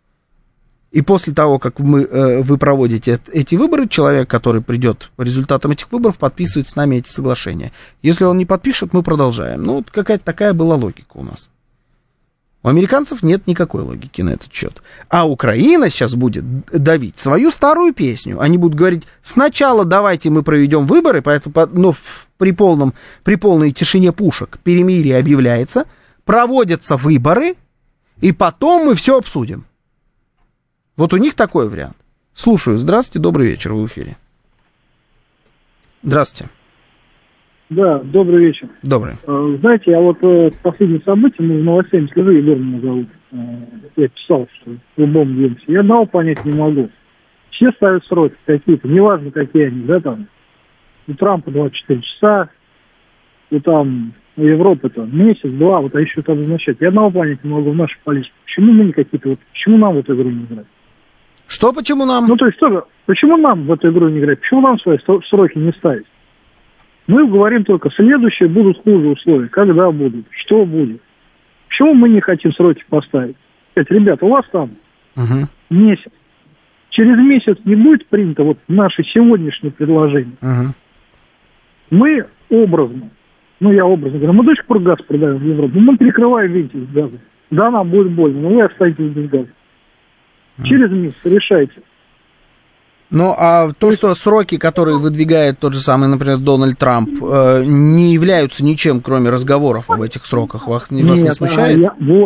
и после того, как вы проводите эти выборы, человек, который придет по результатам этих выборов, подписывает с нами эти соглашения. Если он не подпишет, мы продолжаем. Ну, вот какая-то такая была логика у нас. У американцев нет никакой логики на этот счет. А Украина сейчас будет давить свою старую песню. Они будут говорить, сначала давайте мы проведем выборы, но при полной тишине пушек перемирие объявляется, проводятся выборы, и потом мы все обсудим. Вот у них такой вариант. Слушаю. Здравствуйте, добрый вечер, вы в эфире. Здравствуйте. Да, добрый вечер. Добрый. Знаете, я вот последние события, в новостями слежу, Егор меня зовут. Я писал, что в любом деле. Я одного понять не могу. Все ставят сроки какие-то, неважно какие они, да, там. У Трампа 24 часа, у там... У Европы там месяц-два, вот, а еще это обозначать. Я одного понять не могу в нашей политике. Почему мы не какие-то, вот, почему нам в эту игру не играть? Что, почему нам? Ну, то есть, тоже, почему нам в эту игру не играть? Почему нам свои сроки не ставить? Мы говорим только, следующие будут хуже условия. Когда будут? Что будет? Почему мы не хотим сроки поставить? Сказать, ребята, у вас там месяц. Через месяц не будет принято вот наше сегодняшнее предложение. Мы образно, я образно говорю, мы до сих пор газ продаем в Европу, мы перекрываем вентиль с газом. Да, нам будет больно, но вы останетесь без газа. Через месяц решайте. Ну, а то, что сроки, которые выдвигает тот же самый, например, Дональд Трамп, не являются ничем, кроме разговоров об этих сроках, вас не смущает?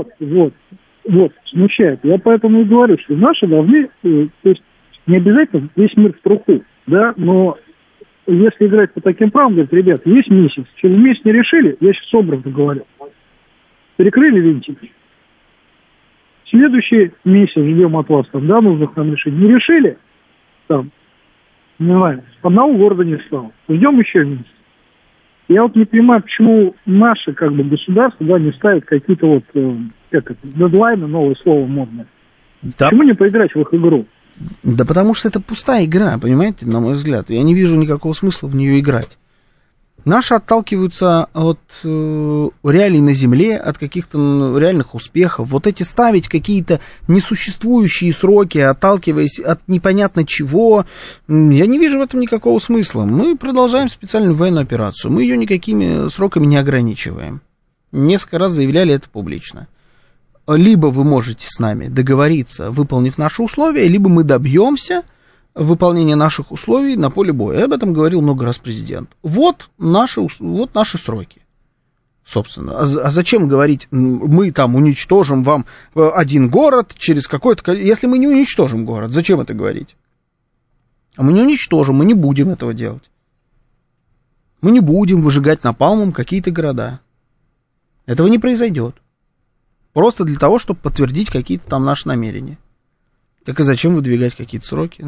Вот, смущает. Я поэтому и говорю, что наши должны, то есть не обязательно весь мир в труху, да, но если играть по таким правилам, говорят, ребят, есть месяц, через месяц не решили, я сейчас образно говорю, перекрыли винтик. Следующий месяц ждем от вас, там, да, нужно нам решить. Не решили, там, не знаю, одного города не стало. Ждем еще месяц. Я вот не понимаю, почему наши, как бы, государства, да, не ставят какие-то вот, дедлайны, новое слово модное. Да. Почему не поиграть в их игру? Да потому что это пустая игра, понимаете, на мой взгляд. Я не вижу никакого смысла в нее играть. Наши отталкиваются от реалий на земле, от каких-то реальных успехов. Вот эти ставить какие-то несуществующие сроки, отталкиваясь от непонятно чего, я не вижу в этом никакого смысла. Мы продолжаем специальную военную операцию, мы ее никакими сроками не ограничиваем. Несколько раз заявляли это публично. Либо вы можете с нами договориться, выполнив наши условия, либо мы добьемся выполнения наших условий на поле боя. Я об этом говорил много раз президент. Вот наши сроки, собственно. А зачем говорить, мы там уничтожим вам один город через какой-то... Если мы не уничтожим город, зачем это говорить? А мы не уничтожим, мы не будем этого делать. Мы не будем выжигать напалмом какие-то города. Этого не произойдет. Просто для того, чтобы подтвердить какие-то там наши намерения. Так и зачем выдвигать какие-то сроки?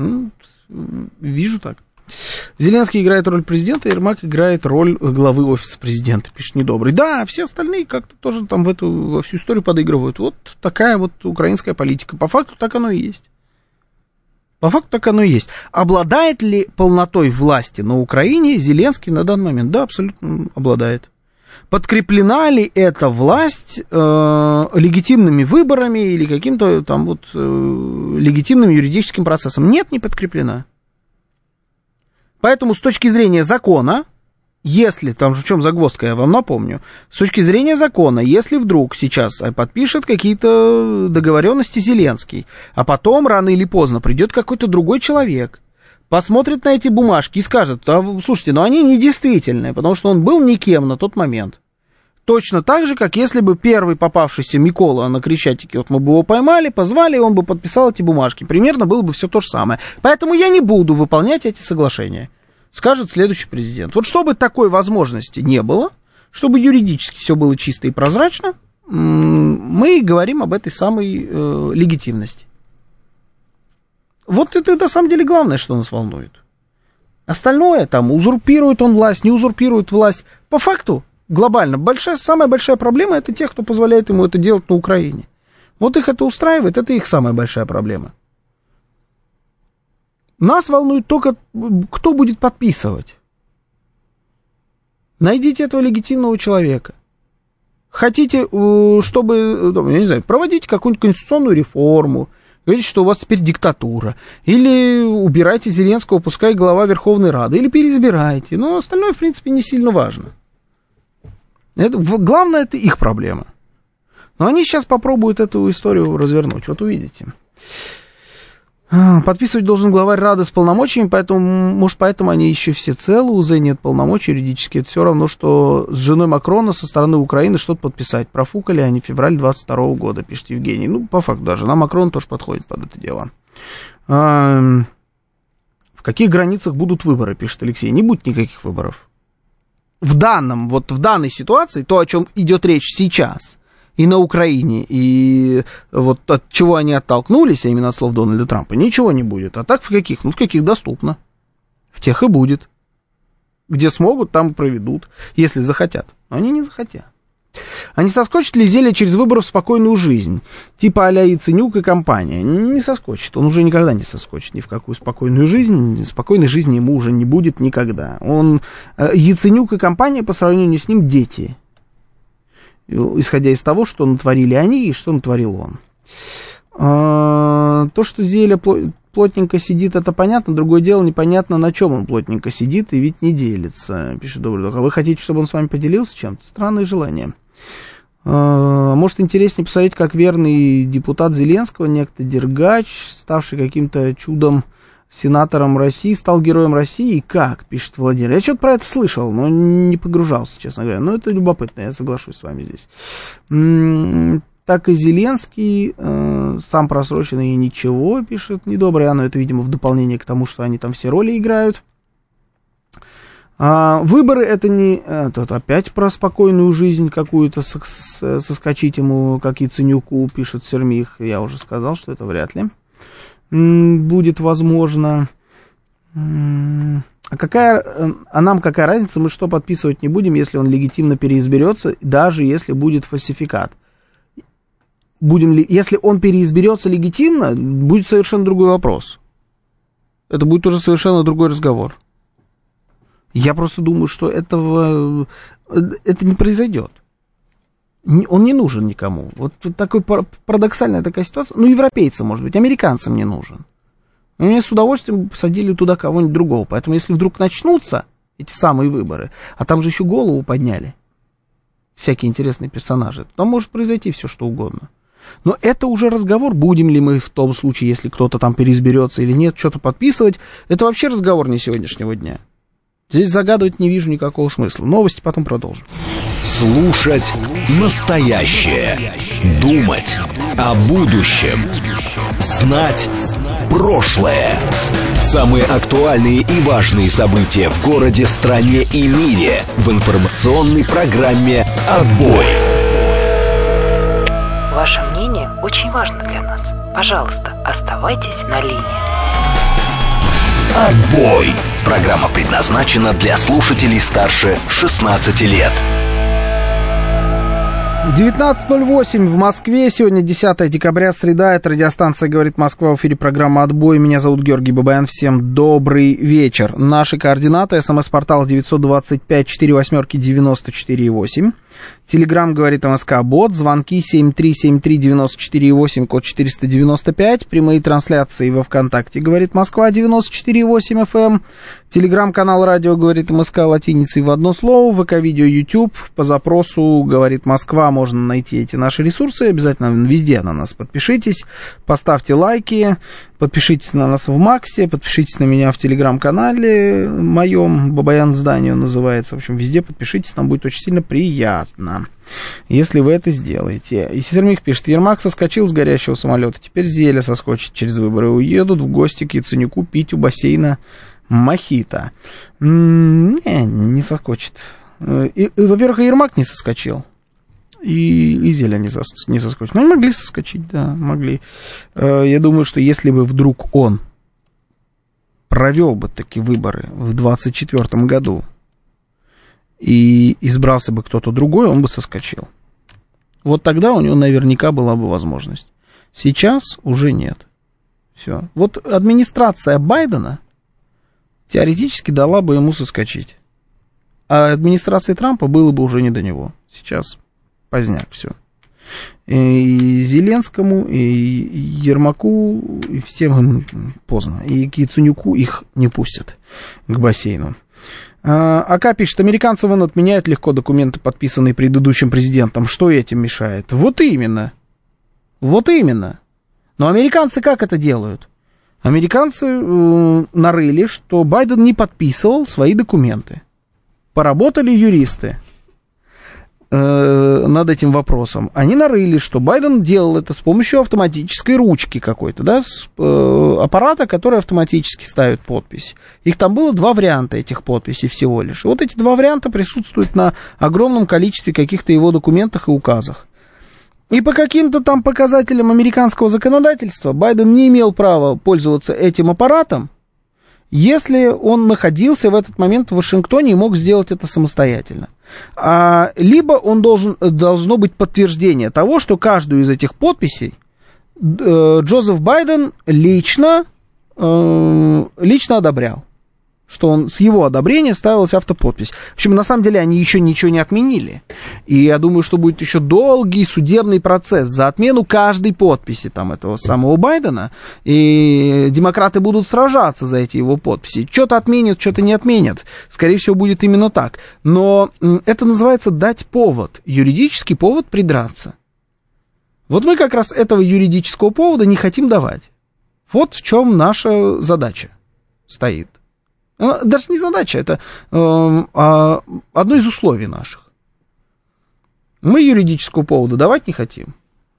Вижу так. Зеленский играет роль президента, Ермак играет роль главы офиса президента, пишет Недобрый. Да, все остальные как-то тоже там во всю историю подыгрывают. Вот такая вот украинская политика. По факту так оно и есть. По факту так оно и есть. Обладает ли полнотой власти на Украине Зеленский на данный момент? Да, абсолютно обладает. Подкреплена ли эта власть легитимными выборами или каким-то там вот легитимным юридическим процессом? Нет, не подкреплена. Поэтому с точки зрения закона, если, там же в чем загвоздка, я вам напомню, с точки зрения закона, если вдруг сейчас подпишет какие-то договоренности Зеленский, а потом рано или поздно придет какой-то другой человек, посмотрит на эти бумажки и скажет, слушайте, они недействительные, потому что он был никем на тот момент. Точно так же, как если бы первый попавшийся Микола на Крещатике, вот мы бы его поймали, позвали, и он бы подписал эти бумажки. Примерно было бы все то же самое. Поэтому я не буду выполнять эти соглашения, скажет следующий президент. Вот чтобы такой возможности не было, чтобы юридически все было чисто и прозрачно, мы говорим об этой самой легитимности. Вот это на самом деле главное, что нас волнует. Остальное, там, узурпирует он власть, не узурпирует власть, по факту, глобально, самая большая проблема — это те, кто позволяет ему это делать на Украине. Вот их это устраивает, это их самая большая проблема. Нас волнует только, кто будет подписывать. Найдите этого легитимного человека. Хотите, чтобы, я не знаю, проводить какую-нибудь конституционную реформу, говорите, что у вас теперь диктатура, или убирайте Зеленского, пускай глава Верховной Рады, или переизбирайте. Но остальное, в принципе, не сильно важно. Главное, это их проблема. Но они сейчас попробуют эту историю развернуть. Вот увидите. Подписывать должен главарь Рады с полномочиями, поэтому они еще все целы, у ЗЭ нет полномочий юридически. Это все равно, что с женой Макрона со стороны Украины что-то подписать. Профукали они февраль 22 года, пишет Евгений. По факту, да, жена Макрона тоже подходит под это дело. В каких границах будут выборы, пишет Алексей. Не будет никаких выборов. В данной ситуации, то, о чем идет речь сейчас, и на Украине, и вот от чего они оттолкнулись, а именно от слов Дональда Трампа, ничего не будет. А так в каких? В каких доступно. В тех и будет. Где смогут, там и проведут, если захотят. Но они не захотят. А не соскочит ли Зеля через выборы в спокойную жизнь? Типа а-ля Яценюк и компания. Не соскочит. Он уже никогда не соскочит ни в какую спокойную жизнь. Спокойной жизни ему уже не будет никогда. Яценюк и компания по сравнению с ним дети. Исходя из того, что натворили они и что натворил он. То, что Зеля плотненько сидит, это понятно. Другое дело, непонятно, на чем он плотненько сидит и ведь не делится, пишет Добрый Дух. А вы хотите, чтобы он с вами поделился чем-то? Странное желание. Может, интереснее посмотреть, как верный депутат Зеленского, некто Дергач, ставший каким-то чудом сенатором России, стал героем России. И как, пишет Владимир. Я что-то про это слышал, но не погружался, честно говоря. Но это любопытно, я соглашусь с вами здесь. Так и Зеленский, сам просроченный и ничего, пишет Недобрый. Но это, видимо, в дополнение к тому, что они там все роли играют. Выборы это не... Это опять про спокойную жизнь какую-то соскочить ему, как Яценюку, пишет Сермих. Я уже сказал, что это вряд ли будет возможно. А нам какая разница, мы что подписывать не будем, если он легитимно переизберется, даже если будет фальсификат. Если он переизберется легитимно, будет совершенно другой вопрос. Это будет уже совершенно другой разговор. Я просто думаю, что это не произойдет. Он не нужен никому. Вот такой парадоксальная такая ситуация. Ну, европейцам, может быть, американцам не нужен. Они с удовольствием посадили туда кого-нибудь другого. Поэтому, если вдруг начнутся эти самые выборы, а там же еще голову подняли всякие интересные персонажи, там может произойти все, что угодно. Но это уже разговор, будем ли мы в том случае, если кто-то там переизберется или нет, что-то подписывать. Это вообще разговор не сегодняшнего дня. Здесь загадывать не вижу никакого смысла. Новости потом продолжим. Слушать настоящее. Думать о будущем. Знать прошлое. Самые актуальные и важные события в городе, стране и мире в информационной программе «Отбой». Ваше мнение очень важно для нас. Пожалуйста, оставайтесь на линии. «Отбой». Программа предназначена для слушателей старше 16 лет. 19:08 в Москве. Сегодня 10 декабря, среда. Это радиостанция «Говорит Москва». В эфире программа «Отбой». Меня зовут Георгий Бабаян. Всем добрый вечер. Наши координаты. СМС-портал 925-48-94-8. Телеграм «Говорит МСК» бот. Звонки 7373-94-8, код 495. Прямые трансляции во ВКонтакте «Говорит Москва» 94,8 FM. Телеграм-канал «Радио Говорит МСК» латиницей в одно слово. ВК-видео, YouTube. По запросу «Говорит Москва» можно найти эти наши ресурсы. Обязательно везде на нас подпишитесь. Поставьте лайки. Подпишитесь на нас в Максе. Подпишитесь на меня в Телеграм-канале моем. Бабаян Зданию называется. В общем, везде подпишитесь. Нам будет очень сильно приятно, если вы это сделаете. И Сесермих пишет: Ермак соскочил с горящего самолета. Теперь Зеля соскочит через выборы. Уедут в гости к Яценюку пить у бассейна мохито. Не соскочит. Во-первых, и Ермак не соскочил. И Зеля не соскочит. Ну, могли соскочить, да, могли. Я думаю, что если бы вдруг он провел бы такие выборы в 2024 году и избрался бы кто-то другой, он бы соскочил. Вот тогда у него наверняка была бы возможность. Сейчас уже нет. Все. Вот администрация Байдена теоретически дала бы ему соскочить. А администрации Трампа было бы уже не до него. Сейчас поздняк, все. И Зеленскому, и Ермаку, и всем им поздно. И к Яценюку их не пустят к бассейну. АК пишет: американцы вон отменяют легко документы, подписанные предыдущим президентом. Что этим мешает? Вот именно. Вот именно. Но американцы как это делают? Американцы нарыли, что Байден не подписывал свои документы. Поработали юристы над этим вопросом. Они нарыли, что Байден делал это с помощью автоматической ручки какой-то, да, с аппарата, который автоматически ставит подпись. Их там было 2 варианта, этих подписей всего лишь. И вот эти 2 варианта присутствуют на огромном количестве каких-то его документах и указах. И по каким-то там показателям американского законодательства Байден не имел права пользоваться этим аппаратом, если он находился в этот момент в Вашингтоне и мог сделать это самостоятельно. Либо должно быть подтверждение того, что каждую из этих подписей Джозеф Байден лично одобрял. Что он с его одобрения ставилась автоподпись. В общем, на самом деле они еще ничего не отменили. И я думаю, что будет еще долгий судебный процесс за отмену каждой подписи там этого самого Байдена. И демократы будут сражаться за эти его подписи. Что-то отменят, что-то не отменят. Скорее всего, будет именно так. Но это называется дать повод, юридический повод придраться. Вот мы как раз этого юридического повода не хотим давать. Вот в чем наша задача стоит. Даже не задача, это одно из условий наших. Мы юридического повода давать не хотим.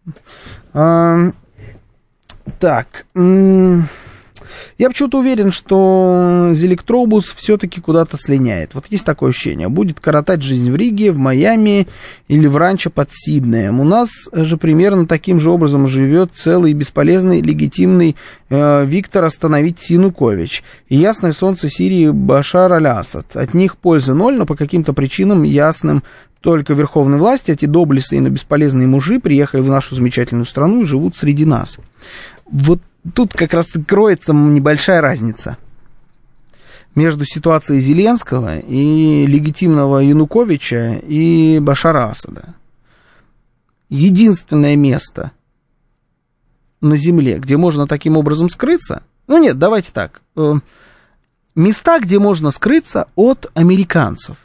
Так, я почему-то уверен, что Зелектробус все-таки куда-то слиняет. Вот есть такое ощущение. Будет коротать жизнь в Риге, в Майами или в ранчо под Сиднеем. У нас же примерно таким же образом живет целый бесполезный, легитимный Виктор Остановить Янукович. И ясное солнце Сирии Башар аль-Асад. От них пользы ноль, но по каким-то причинам ясным только верховной власти эти доблестные, но бесполезные мужи приехали в нашу замечательную страну и живут среди нас. Вот тут как раз кроется небольшая разница. между ситуацией Зеленского и легитимного Януковича и Башара Асада. Единственное место на земле, где можно таким образом скрыться, ну нет, давайте так, места, где можно скрыться от американцев,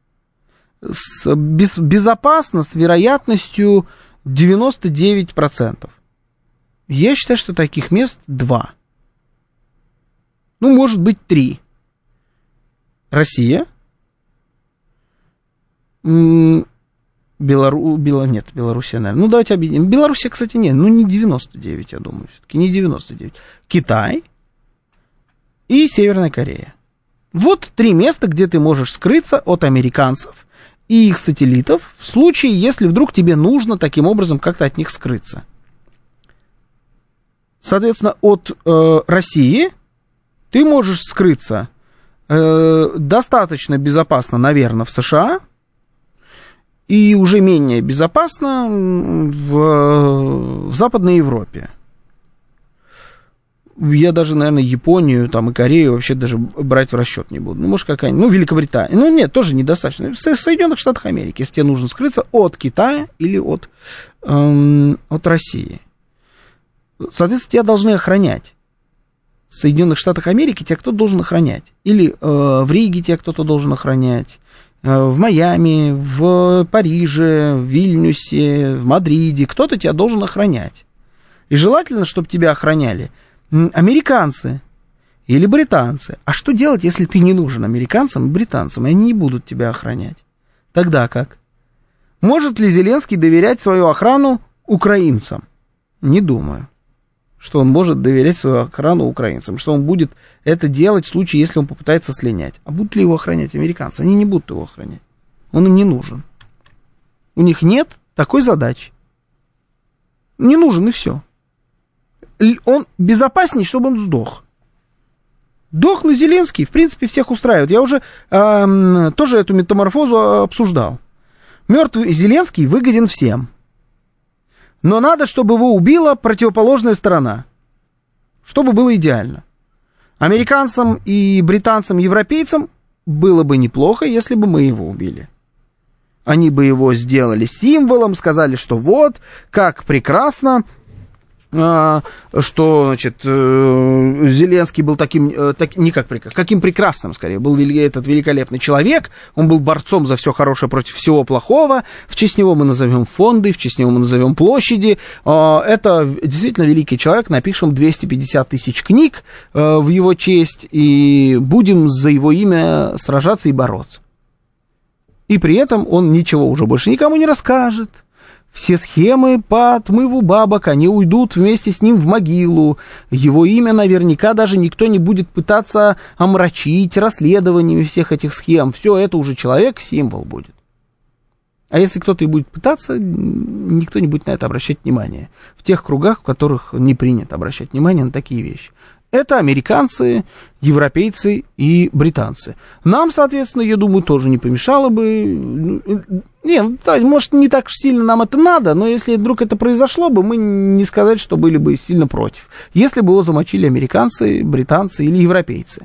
безопасно, с вероятностью 99%. Я считаю, что таких мест 2. Ну, может быть, 3. Россия, Белоруссия, наверное. Ну, давайте объединим. Белоруссия, кстати, нет, ну, не 99, я думаю, все-таки не 99. Китай и Северная Корея. Вот 3 места, где ты можешь скрыться от американцев и их сателлитов в случае, если вдруг тебе нужно таким образом как-то от них скрыться. Соответственно, от России ты можешь скрыться достаточно безопасно, наверное, в США, и уже менее безопасно в Западной Европе. Я даже, наверное, Японию там, и Корею вообще даже брать в расчет не буду. Ну, может, какая-нибудь, Великобритания. Ну, нет, тоже недостаточно. В Соединенных Штатах Америки, если тебе нужно скрыться от Китая или от России. Соответственно, тебя должны охранять. В Соединенных Штатах Америки тебя кто-то должен охранять. Или в Риге тебя кто-то должен охранять. В Майами, в Париже, в Вильнюсе, в Мадриде. Кто-то тебя должен охранять. И желательно, чтобы тебя охраняли американцы или британцы. А что делать, если ты не нужен американцам и британцам, и они не будут тебя охранять? Тогда как? Может ли Зеленский доверять свою охрану украинцам? Не думаю, что он может доверять свою охрану украинцам, что он будет это делать в случае, если он попытается слинять. А будут ли его охранять американцы? Они не будут его охранять. Он им не нужен. У них нет такой задачи. Не нужен, и все. Он безопаснее, чтобы он сдох. Дохлый Зеленский, в принципе, всех устраивает. Я уже тоже эту метаморфозу обсуждал. Мертвый Зеленский выгоден всем. Но надо, чтобы его убила противоположная сторона. Чтобы было идеально. Американцам и британцам, европейцам было бы неплохо, если бы мы его убили. Они бы его сделали символом, сказали, что вот, как прекрасно, что, значит, Зеленский был таким, не как прекрасным, каким прекрасным, скорее, был этот великолепный человек, он был борцом за все хорошее против всего плохого, в честь него мы назовем фонды, в честь него мы назовем площади, это действительно великий человек, напишем 250 тысяч книг в его честь, и будем за его имя сражаться и бороться. И при этом он ничего уже больше никому не расскажет. Все схемы по отмыву бабок, они уйдут вместе с ним в могилу. Его имя наверняка даже никто не будет пытаться омрачить расследованиями всех этих схем. Все это уже человек-символ будет. А если кто-то и будет пытаться, никто не будет на это обращать внимание. В тех кругах, в которых не принято обращать внимание на такие вещи. Это американцы, европейцы и британцы. Нам, соответственно, я думаю, тоже не помешало бы. Не, может, не так сильно нам это надо, но если вдруг это произошло бы, мы не сказать, что были бы сильно против. Если бы его замочили американцы, британцы или европейцы.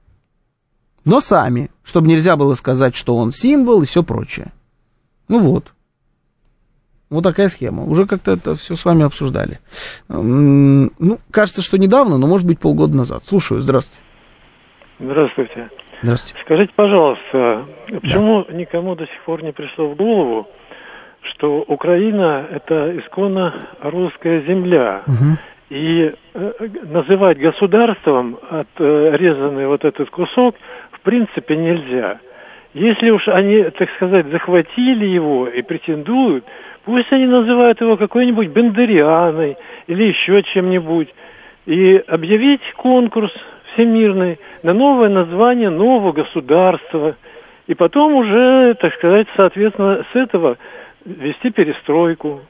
Но сами, чтобы нельзя было сказать, что он символ и все прочее. Ну вот. Вот такая схема. Уже как-то это все с вами обсуждали. Ну, кажется, что недавно, но, может быть, полгода назад. Слушаю, здравствуйте. Здравствуйте. Здравствуйте. Скажите, пожалуйста, почему никому до сих пор не пришло в голову, что Украина – это исконно русская земля, и называть государством отрезанный вот этот кусок в принципе нельзя. Если уж они, так сказать, захватили его и претендуют, пусть они называют его какой-нибудь Бендерианой или еще чем-нибудь. И объявить конкурс всемирный на новое название нового государства. И потом уже, так сказать, соответственно, с этого вести перестройку.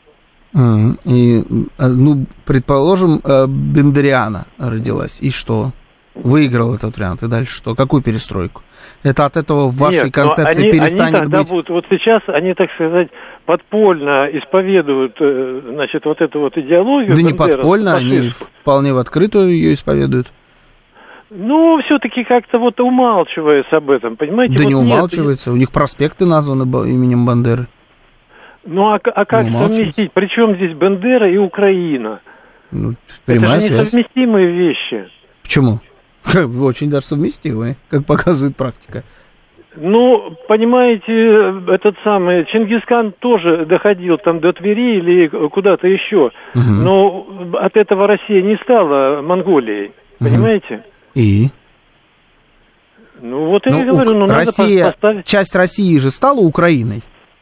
И, ну, предположим, Бендериана родилась. И что? Выиграл этот вариант. И дальше что? Какую перестройку? Это от этого в вашей концепции перестанет они тогда быть... будут, вот сейчас они, так сказать, подпольно исповедуют, значит, вот эту вот идеологию. Да не подпольно, они вполне в открытую ее исповедуют. Ну, все-таки как-то вот умалчивается об этом, понимаете? Да вот не умалчивается, у них проспекты названы именем Бандеры. Ну, а как совместить? Причем здесь Бандера и Украина? Ну, прямая это же связь. несовместимые вещи. Почему? Очень даже совместимые, как показывает практика. Ну, понимаете, этот самый Чингисхан тоже доходил там до Твери или куда-то еще. Но от этого Россия не стала Монголией, понимаете? И? Ну, вот я и говорю, Россия, надо поставить... часть России же стала Украиной.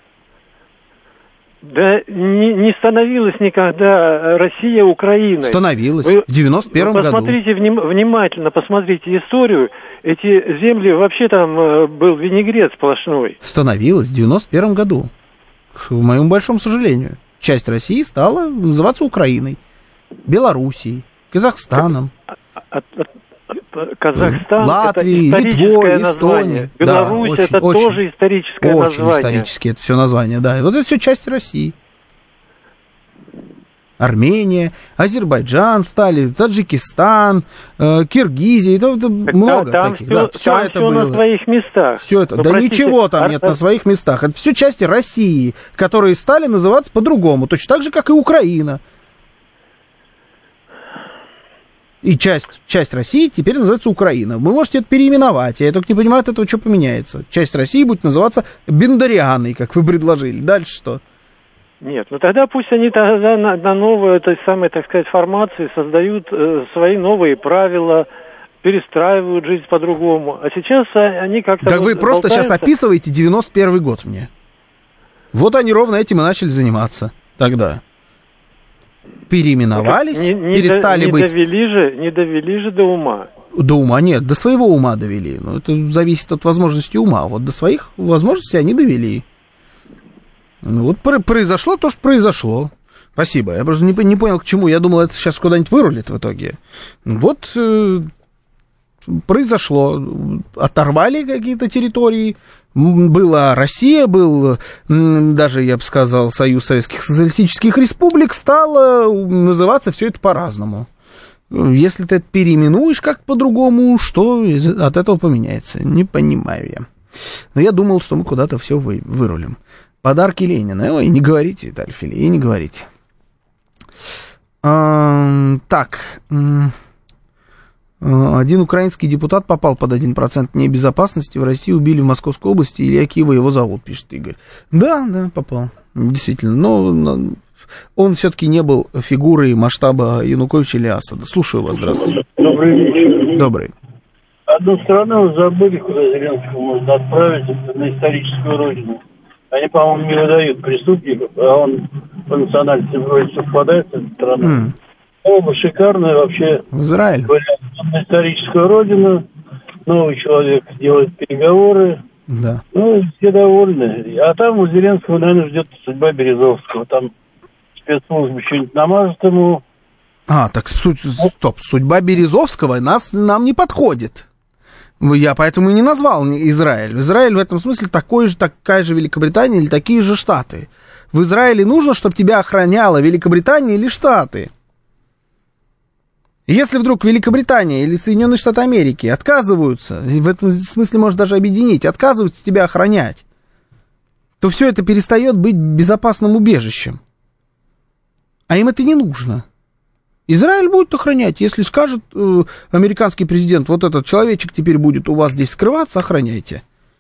Да не становилась никогда Россия Украиной. Становилась. В 91-м году. Посмотрите внимательно, посмотрите историю. Эти земли, вообще там был винегрет сплошной. Становилась в 91-м году. К моему большому сожалению. Часть России стала называться Украиной, Белоруссией, Казахстаном. Казахстан, Латвией, это историческое Литвой, название. Эстонией. Беларусь, да, это тоже историческое название. Очень историческое это все название, да. И вот это все часть России. Армения, Азербайджан стали, Таджикистан, Киргизия, это много там таких. Все это было на своих местах. Все это, да простите, ничего там нет на своих местах. Это все части России, которые стали называться по-другому, точно так же, как и Украина. И часть России теперь называется Украина. Вы можете это переименовать. Я только не понимаю, от этого что поменяется. Часть России будет называться Бендерианой, как вы предложили. Дальше что? Нет, ну тогда пусть они тогда на новой, этой самой, так сказать, формации создают свои новые правила, перестраивают жизнь по-другому. А сейчас они как-то... Так вы просто сейчас описываете 91 год мне. Вот они ровно этим и начали заниматься тогда. Переименовались, перестали быть... Не довели же до ума. До ума нет, до своего ума довели. Но это зависит от возможности ума. Вот до своих возможностей они довели. Ну, вот произошло то, что произошло. Спасибо. Я просто не понял, к чему. Я думал, это сейчас куда-нибудь вырулит в итоге. Вот произошло. Оторвали какие-то территории. Была Россия, был даже, я бы сказал, Союз Советских Социалистических Республик. Стало называться все это по-разному. Если ты это переименуешь как по-другому, что от этого поменяется? Не понимаю я. Но я думал, что мы куда-то все вырулим. Подарки Ленина. Ой, не говорите, Виталий Филиппович, не говорите. Так. Один украинский депутат попал под 1% небезопасности. В России убили в Московской области. Илья Киева его зовут, пишет Игорь. Да, попал. Действительно. Но он все-таки не был фигурой масштаба Януковича или Асада. Слушаю вас. Здравствуйте. Добрый вечер. Добрый. Одну страну забыли, куда Зеленского можно отправить, на историческую родину. Они, по-моему, не выдают преступников, а он по национальности вроде совпадает с этой страной. Оба шикарные вообще. Израиль. На историческую родину. Новый человек делает переговоры. Да. Ну, все довольны. А там у Зеленского, наверное, ждет судьба Березовского. Там спецслужбы что-нибудь намажут ему. Так стоп. Судьба Березовского нам не подходит. Я поэтому и не назвал Израиль. Израиль в этом смысле такая же Великобритания или такие же Штаты. В Израиле нужно, чтобы тебя охраняла Великобритания или Штаты. Если вдруг Великобритания или Соединенные Штаты Америки отказываются, в этом смысле можно даже объединить, отказываются тебя охранять, то все это перестает быть безопасным убежищем. А им это не нужно. Израиль будет охранять. Если скажет американский президент, вот этот человечек теперь будет у вас здесь скрываться, охраняйте.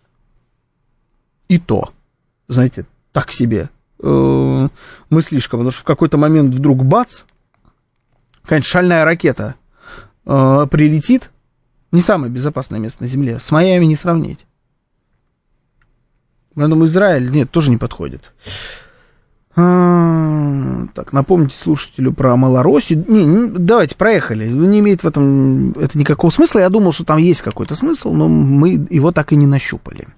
И то, знаете, так себе мыслишка, потому что в какой-то момент вдруг бац, какая-нибудь шальная ракета прилетит, не самое безопасное место на Земле, с Майами не сравнить. Поэтому Израиль, нет, тоже не подходит. Так, напомните слушателю про Малороссию. Давайте, проехали. Не имеет в этом это никакого смысла. Я думал, что там есть какой-то смысл, но мы его так и не нащупали.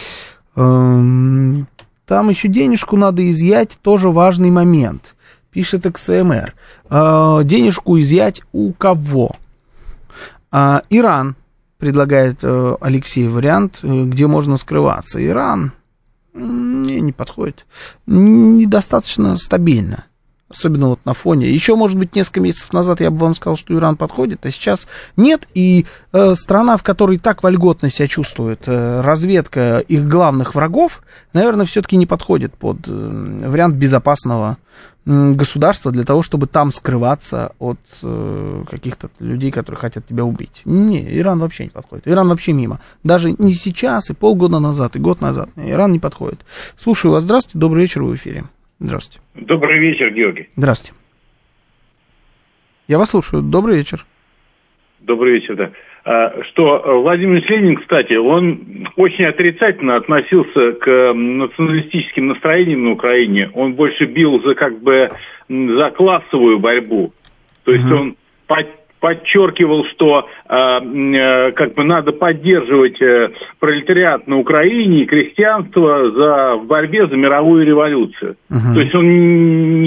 Там еще денежку надо изъять, тоже важный момент. Пишет XMR. Денежку изъять у кого? Иран, предлагает Алексей вариант, где можно скрываться. Иран... Не подходит. Недостаточно стабильно. Особенно вот на фоне. Еще, может быть, несколько месяцев назад я бы вам сказал, что Иран подходит, а сейчас нет. И страна, в которой так вольготно себя чувствует разведка их главных врагов, наверное, все-таки не подходит под вариант безопасного государства для того, чтобы там скрываться от каких-то людей, которые хотят тебя убить. Не, Иран вообще не подходит. Иран вообще мимо. Даже не сейчас, и полгода назад, и год назад. Иран не подходит. Слушаю вас. Здравствуйте. Добрый вечер, вы в эфире. Здравствуйте. Добрый вечер, Георгий. Здравствуйте. Я вас слушаю. Добрый вечер. Добрый вечер, да. Что Владимир Ленин, кстати, он очень отрицательно относился к националистическим настроениям на Украине. Он больше бил за классовую борьбу. То есть он подчеркивал, что надо поддерживать пролетариат на Украине и крестьянство в борьбе за мировую революцию. То есть он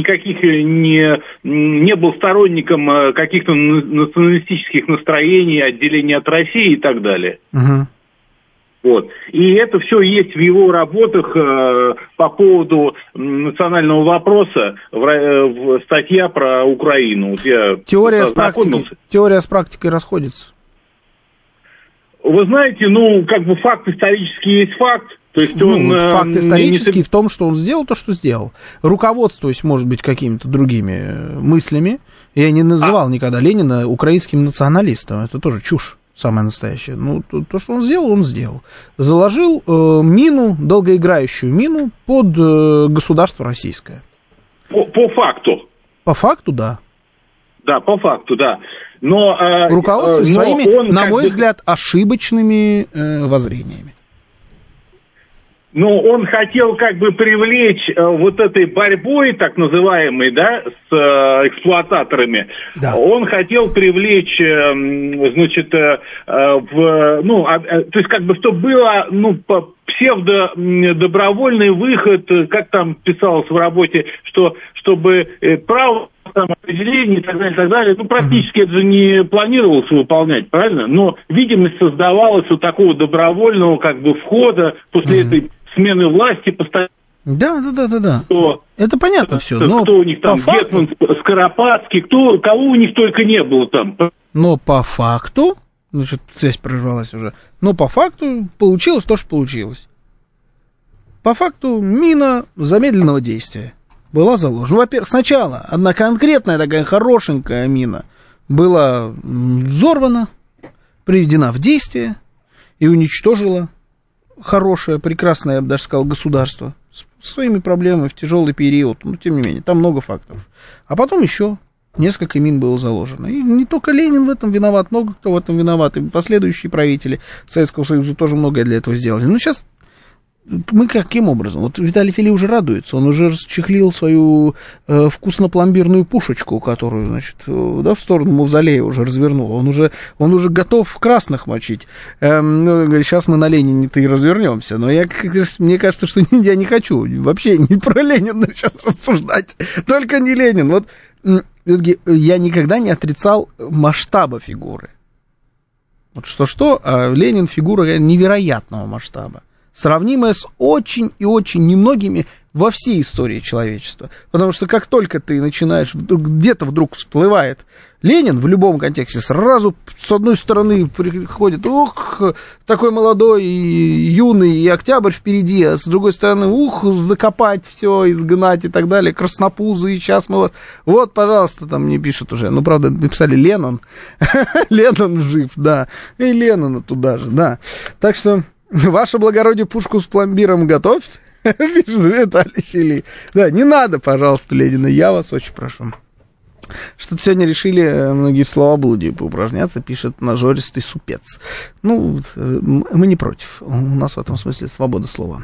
не был сторонником каких-то националистических настроений, отделения от России и так далее. Вот. И это все есть в его работах по поводу национального вопроса, в статья про Украину. Вот я теория с практикой расходится. Вы знаете, факт исторический есть факт. То есть факт исторический в том, что он сделал то, что сделал. Руководствуясь, может быть, какими-то другими мыслями. Я не называл никогда Ленина украинским националистом. Это тоже чушь. Самое настоящее. То, что он сделал. Заложил мину, долгоиграющую мину под государство российское. По факту. По факту, да. Да, по факту, да. Но руководствуясь своими, на мой взгляд, ошибочными воззрениями. Он хотел привлечь вот этой борьбой, так называемой, да, с эксплуататорами. Да. Он хотел привлечь, чтобы было, псевдо-добровольный выход, как там писалось в работе, чтобы право самоопределения и так далее, практически это же не планировалось выполнять, правильно? Но видимость создавалась вот такого добровольного, входа после этой смены власти постоянно. Да. Это понятно все. Кто у них там, Гетман, Скоропадский, кого у них только не было там. Но по факту, связь прервалась уже, но по факту получилось то, что получилось. По факту мина замедленного действия была заложена. Во-первых, сначала одна конкретная такая хорошенькая мина была взорвана, приведена в действие и уничтожила хорошее, прекрасное, я бы даже сказал, государство с своими проблемами в тяжелый период, но тем не менее, там много факторов. А потом еще несколько мин было заложено. И не только Ленин в этом виноват, много кто в этом виноват, и последующие правители Советского Союза тоже многое для этого сделали. Но сейчас мы каким образом? Вот Виталий Фили уже радуется, он уже расчехлил свою вкусно-пломбирную пушечку, которую, в сторону мавзолея уже развернул. Он уже готов красных мочить. Говорит, сейчас мы на Ленине-то и развернемся. Но мне кажется, что я не хочу вообще не про Ленина сейчас рассуждать. Только не Ленин. Вот я никогда не отрицал масштаба фигуры. Вот что-что, а Ленин фигура невероятного масштаба, сравнимая с очень и очень немногими во всей истории человечества. Потому что как только ты начинаешь, где-то вдруг всплывает Ленин в любом контексте, сразу с одной стороны приходит, такой молодой и юный, и октябрь впереди, а с другой стороны, закопать все, изгнать и так далее, краснопузы, и сейчас мы вот, пожалуйста, там мне пишут уже, правда, написали Леннон, Леннон жив, да, и Леннона туда же, да, так что ваше благородие, пушку с пломбиром готовь, пишет Виталий Фили. Да, не надо, пожалуйста, Ленина, я вас очень прошу. Что-то сегодня решили многие в словоблудии поупражняться, пишет нажористый супец. Мы не против, у нас в этом смысле свобода слова.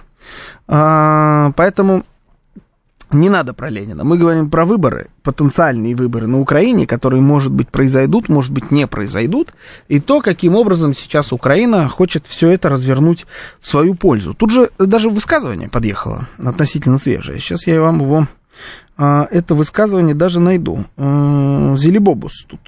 Поэтому не надо про Ленина. Мы говорим про выборы, потенциальные выборы на Украине, которые, может быть, произойдут, может быть, не произойдут, и то, каким образом сейчас Украина хочет все это развернуть в свою пользу. Тут же даже высказывание подъехало, относительно свежее. Сейчас я вам его, это высказывание даже найду. Зелебобус тут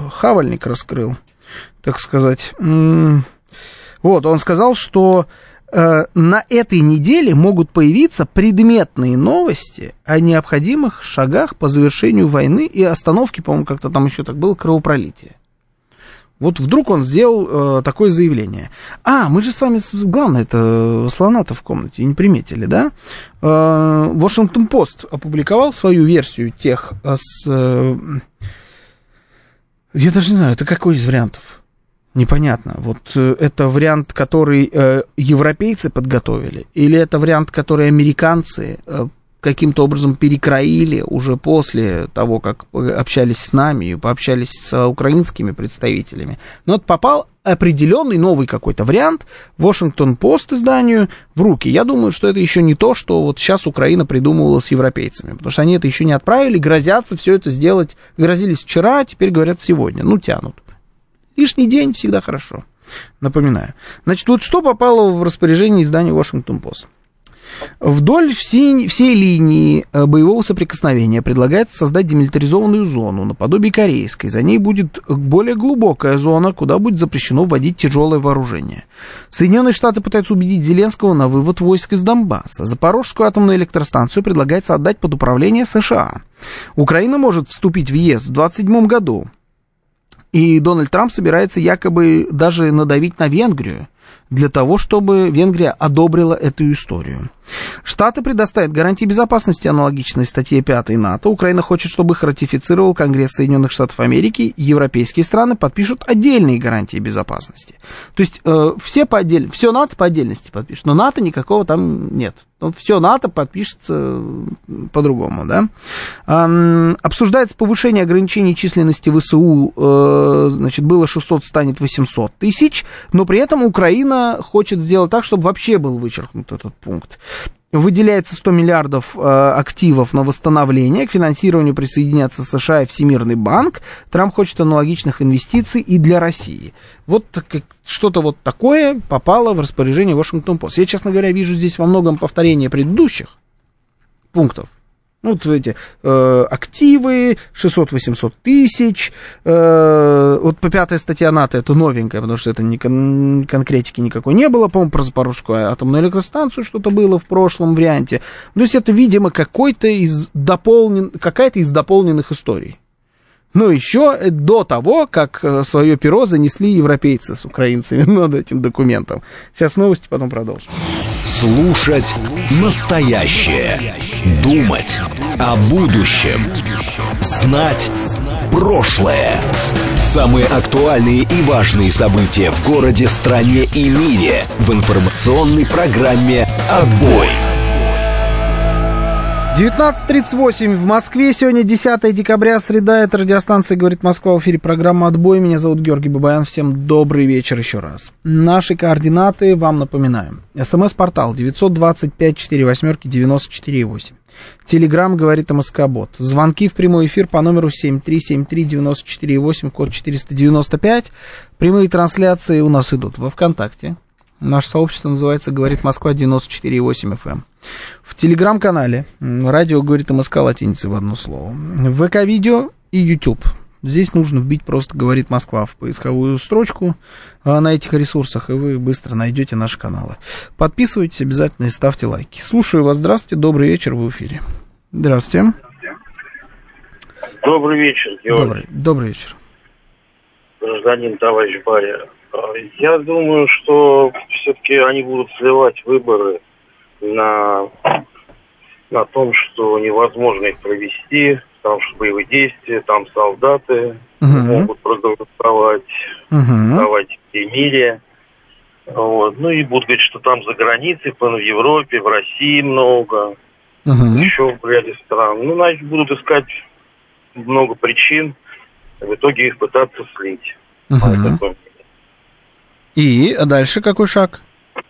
хавальник раскрыл, так сказать. Вот, он сказал, что на этой неделе могут появиться предметные новости о необходимых шагах по завершению войны и остановке, по-моему, как-то там еще так было, кровопролития. Вот вдруг он сделал такое заявление. Мы же с вами, главное, это слона-то в комнате не приметили, да? Вашингтон-Пост опубликовал свою версию тех я даже не знаю, это какой из вариантов? Непонятно. Вот это вариант, который европейцы подготовили, или это вариант, который американцы каким-то образом перекроили уже после того, как общались с нами и пообщались с украинскими представителями. Но вот попал определенный новый какой-то вариант Вашингтон-Пост изданию в руки. Я думаю, что это еще не то, что вот сейчас Украина придумывала с европейцами, потому что они это еще не отправили, грозятся все это сделать, грозились вчера, а теперь говорят сегодня, тянут. Лишний день всегда хорошо, напоминаю. Значит, вот что попало в распоряжение издания Вашингтон-Пост. Вдоль всей линии боевого соприкосновения предлагается создать демилитаризованную зону наподобие корейской. За ней будет более глубокая зона, куда будет запрещено вводить тяжелое вооружение. Соединенные Штаты пытаются убедить Зеленского на вывод войск из Донбасса. Запорожскую атомную электростанцию предлагается отдать под управление США. Украина может вступить в ЕС в 2027 году. И Дональд Трамп собирается якобы даже надавить на Венгрию, для того, чтобы Венгрия одобрила эту историю. Штаты предоставят гарантии безопасности, аналогичной статье 5 НАТО. Украина хочет, чтобы их ратифицировал Конгресс Соединенных Штатов Америки. Европейские страны подпишут отдельные гарантии безопасности. То есть все НАТО по отдельности подпишут, но НАТО никакого там нет. Все НАТО подпишется по-другому, да. Обсуждается повышение ограничений численности ВСУ, значит, было 600, станет 800 тысяч, но при этом Украина хочет сделать так, чтобы вообще был вычеркнут этот пункт. Выделяется 100 миллиардов активов на восстановление. К финансированию присоединятся США и Всемирный банк. Трамп хочет аналогичных инвестиций и для России. Вот что-то вот такое попало в распоряжение Вашингтон-Пост. Я, честно говоря, вижу здесь во многом повторение предыдущих пунктов. Вот эти активы, 600-800 тысяч. Вот по 5 статья НАТО это новенькая, потому что это конкретики никакой не было. По-моему, про Запорожскую атомную электростанцию что-то было в прошлом варианте. То есть это, видимо, какая-то из дополненных историй. Но еще до того, как свое перо занесли европейцы с украинцами над этим документом. Сейчас новости, потом продолжим. Слушать настоящее. Думать о будущем. Знать прошлое. Самые актуальные и важные события в городе, стране и мире в информационной программе «Отбой». 19:38 в Москве. Сегодня 10 декабря, среда. Это радиостанция «Говорит Москва». В эфире программа «Отбой». Меня зовут Георгий Бабаян. Всем добрый вечер еще раз. Наши координаты вам напоминаем. СМС-портал 925-48-94-8. Телеграм «Говорит МСК-бот». Звонки в прямой эфир по номеру 7373-94-8, код 495. Прямые трансляции у нас идут во ВКонтакте. Наше сообщество называется «Говорит Москва» 94,8 FM. В Телеграм-канале радио «Говорит МСК» латиницей в одно слово. В ВК-видео и YouTube. Здесь нужно вбить просто «Говорит Москва» в поисковую строчку на этих ресурсах, и вы быстро найдете наши каналы. Подписывайтесь обязательно и ставьте лайки. Слушаю вас. Здравствуйте. Добрый вечер. Вы в эфире. Здравствуйте. Добрый вечер, Георгий. Добрый вечер. Гражданин, товарищ Баря. Я думаю, что все-таки они будут сливать выборы на том, что невозможно их провести, там что боевые действия, там солдаты могут проголосовать, давать перемирие. Вот. Ну и будут говорить, что там за границей, в Европе, в России много, еще в ряде стран. Ну, значит, будут искать много причин, в итоге их пытаться слить. А дальше какой шаг?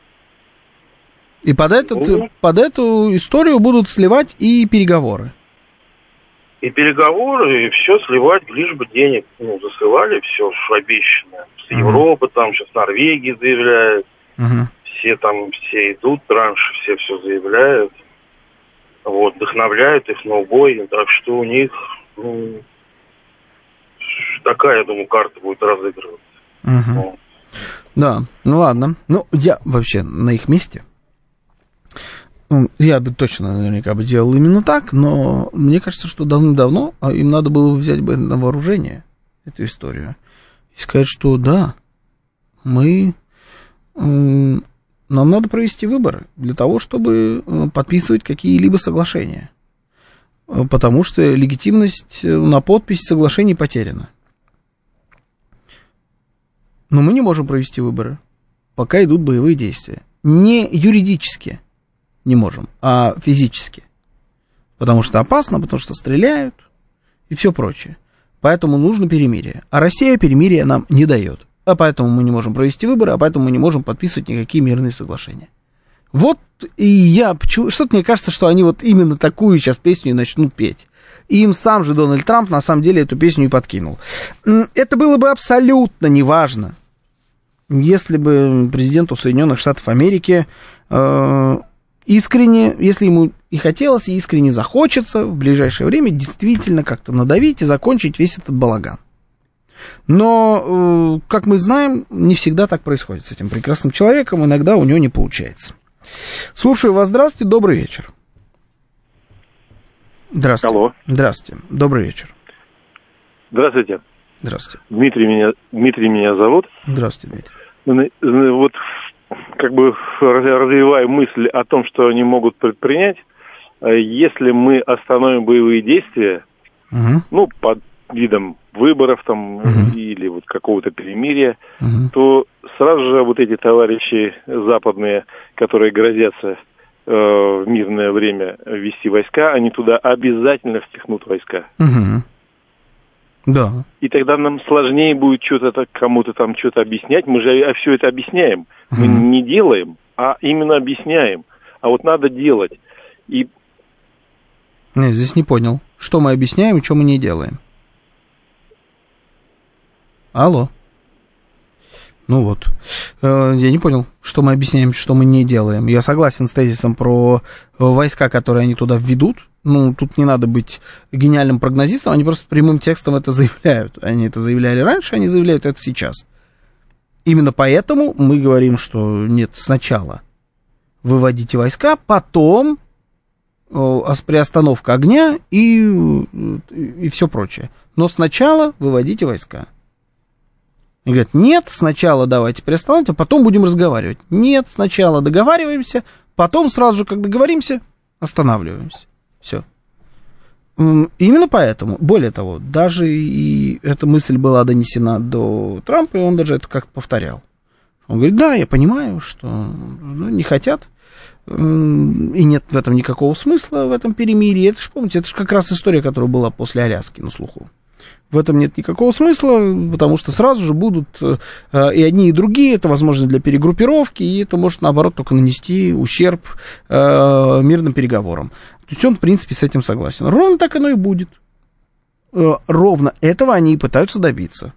И под эту историю будут сливать и переговоры. И переговоры, и все сливать, лишь бы денег. Ну, засылали все обещанное. С Европы, там сейчас Норвегия заявляет. Все идут раньше, все заявляют. Вот, вдохновляют их на убой. Так что у них, такая, я думаю, карта будет разыгрываться. Вот. Да, ну ладно. Ну, я вообще на их месте, я бы точно наверняка бы делал именно так, но мне кажется, что давным-давно им надо было взять бы на вооружение эту историю и сказать, что да, нам надо провести выборы для того, чтобы подписывать какие-либо соглашения, потому что легитимность на подпись соглашений потеряна. Но мы не можем провести выборы, пока идут боевые действия. Не юридически не можем, а физически. Потому что опасно, потому что стреляют и все прочее. Поэтому нужно перемирие. А Россия перемирия нам не дает. А поэтому мы не можем провести выборы, а поэтому мы не можем подписывать никакие мирные соглашения. Вот и что-то мне кажется, что они вот именно такую сейчас песню и начнут петь. И им сам же Дональд Трамп на самом деле эту песню и подкинул. Это было бы абсолютно неважно, если бы президенту Соединенных Штатов Америки искренне, если ему и хотелось, и искренне захочется в ближайшее время действительно как-то надавить и закончить весь этот балаган. Но, как мы знаем, не всегда так происходит с этим прекрасным человеком, иногда у него не получается. Слушаю вас, здравствуйте, добрый вечер. Здравствуйте. Алло. Здравствуйте, добрый вечер. Здравствуйте. Здравствуйте. Дмитрий меня зовут. Здравствуйте, Дмитрий. Вот как бы развивая мысль о том, что они могут предпринять, если мы остановим боевые действия, ну, под видом выборов там, или вот какого-то перемирия, то сразу же вот эти товарищи западные, которые грозятся в мирное время ввести войска, они туда обязательно впихнут войска. Да. И тогда нам сложнее будет что-то кому-то там что-то объяснять. Мы же все это объясняем. Мы не делаем, а именно объясняем. А вот надо делать. И... Нет, здесь не понял. Что мы объясняем и что мы не делаем? Алло. Ну вот. Я не понял, что мы объясняем, что мы не делаем. Я согласен с тезисом про войска, которые они туда введут. Ну, тут не надо быть гениальным прогнозистом, они просто прямым текстом это заявляют. Они это заявляли раньше, они заявляют это сейчас. Именно поэтому мы говорим, что нет, сначала выводите войска, потом приостановка огня и все прочее. Но сначала выводите войска. И говорят, нет, сначала давайте приостановить, а потом будем разговаривать. Нет, сначала договариваемся, потом сразу же, как договоримся, останавливаемся. Все. Именно поэтому, более того, даже и эта мысль была донесена до Трампа, и он даже это как-то повторял. Он говорит, да, я понимаю, что не хотят, и нет в этом никакого смысла, в этом перемирии. Это же, помните, это же как раз история, которая была после Аляски на слуху. В этом нет никакого смысла, потому что сразу же будут и одни, и другие, это возможно для перегруппировки, и это может, наоборот, только нанести ущерб мирным переговорам. То есть он, в принципе, с этим согласен. Ровно так оно и будет. Ровно этого они и пытаются добиться.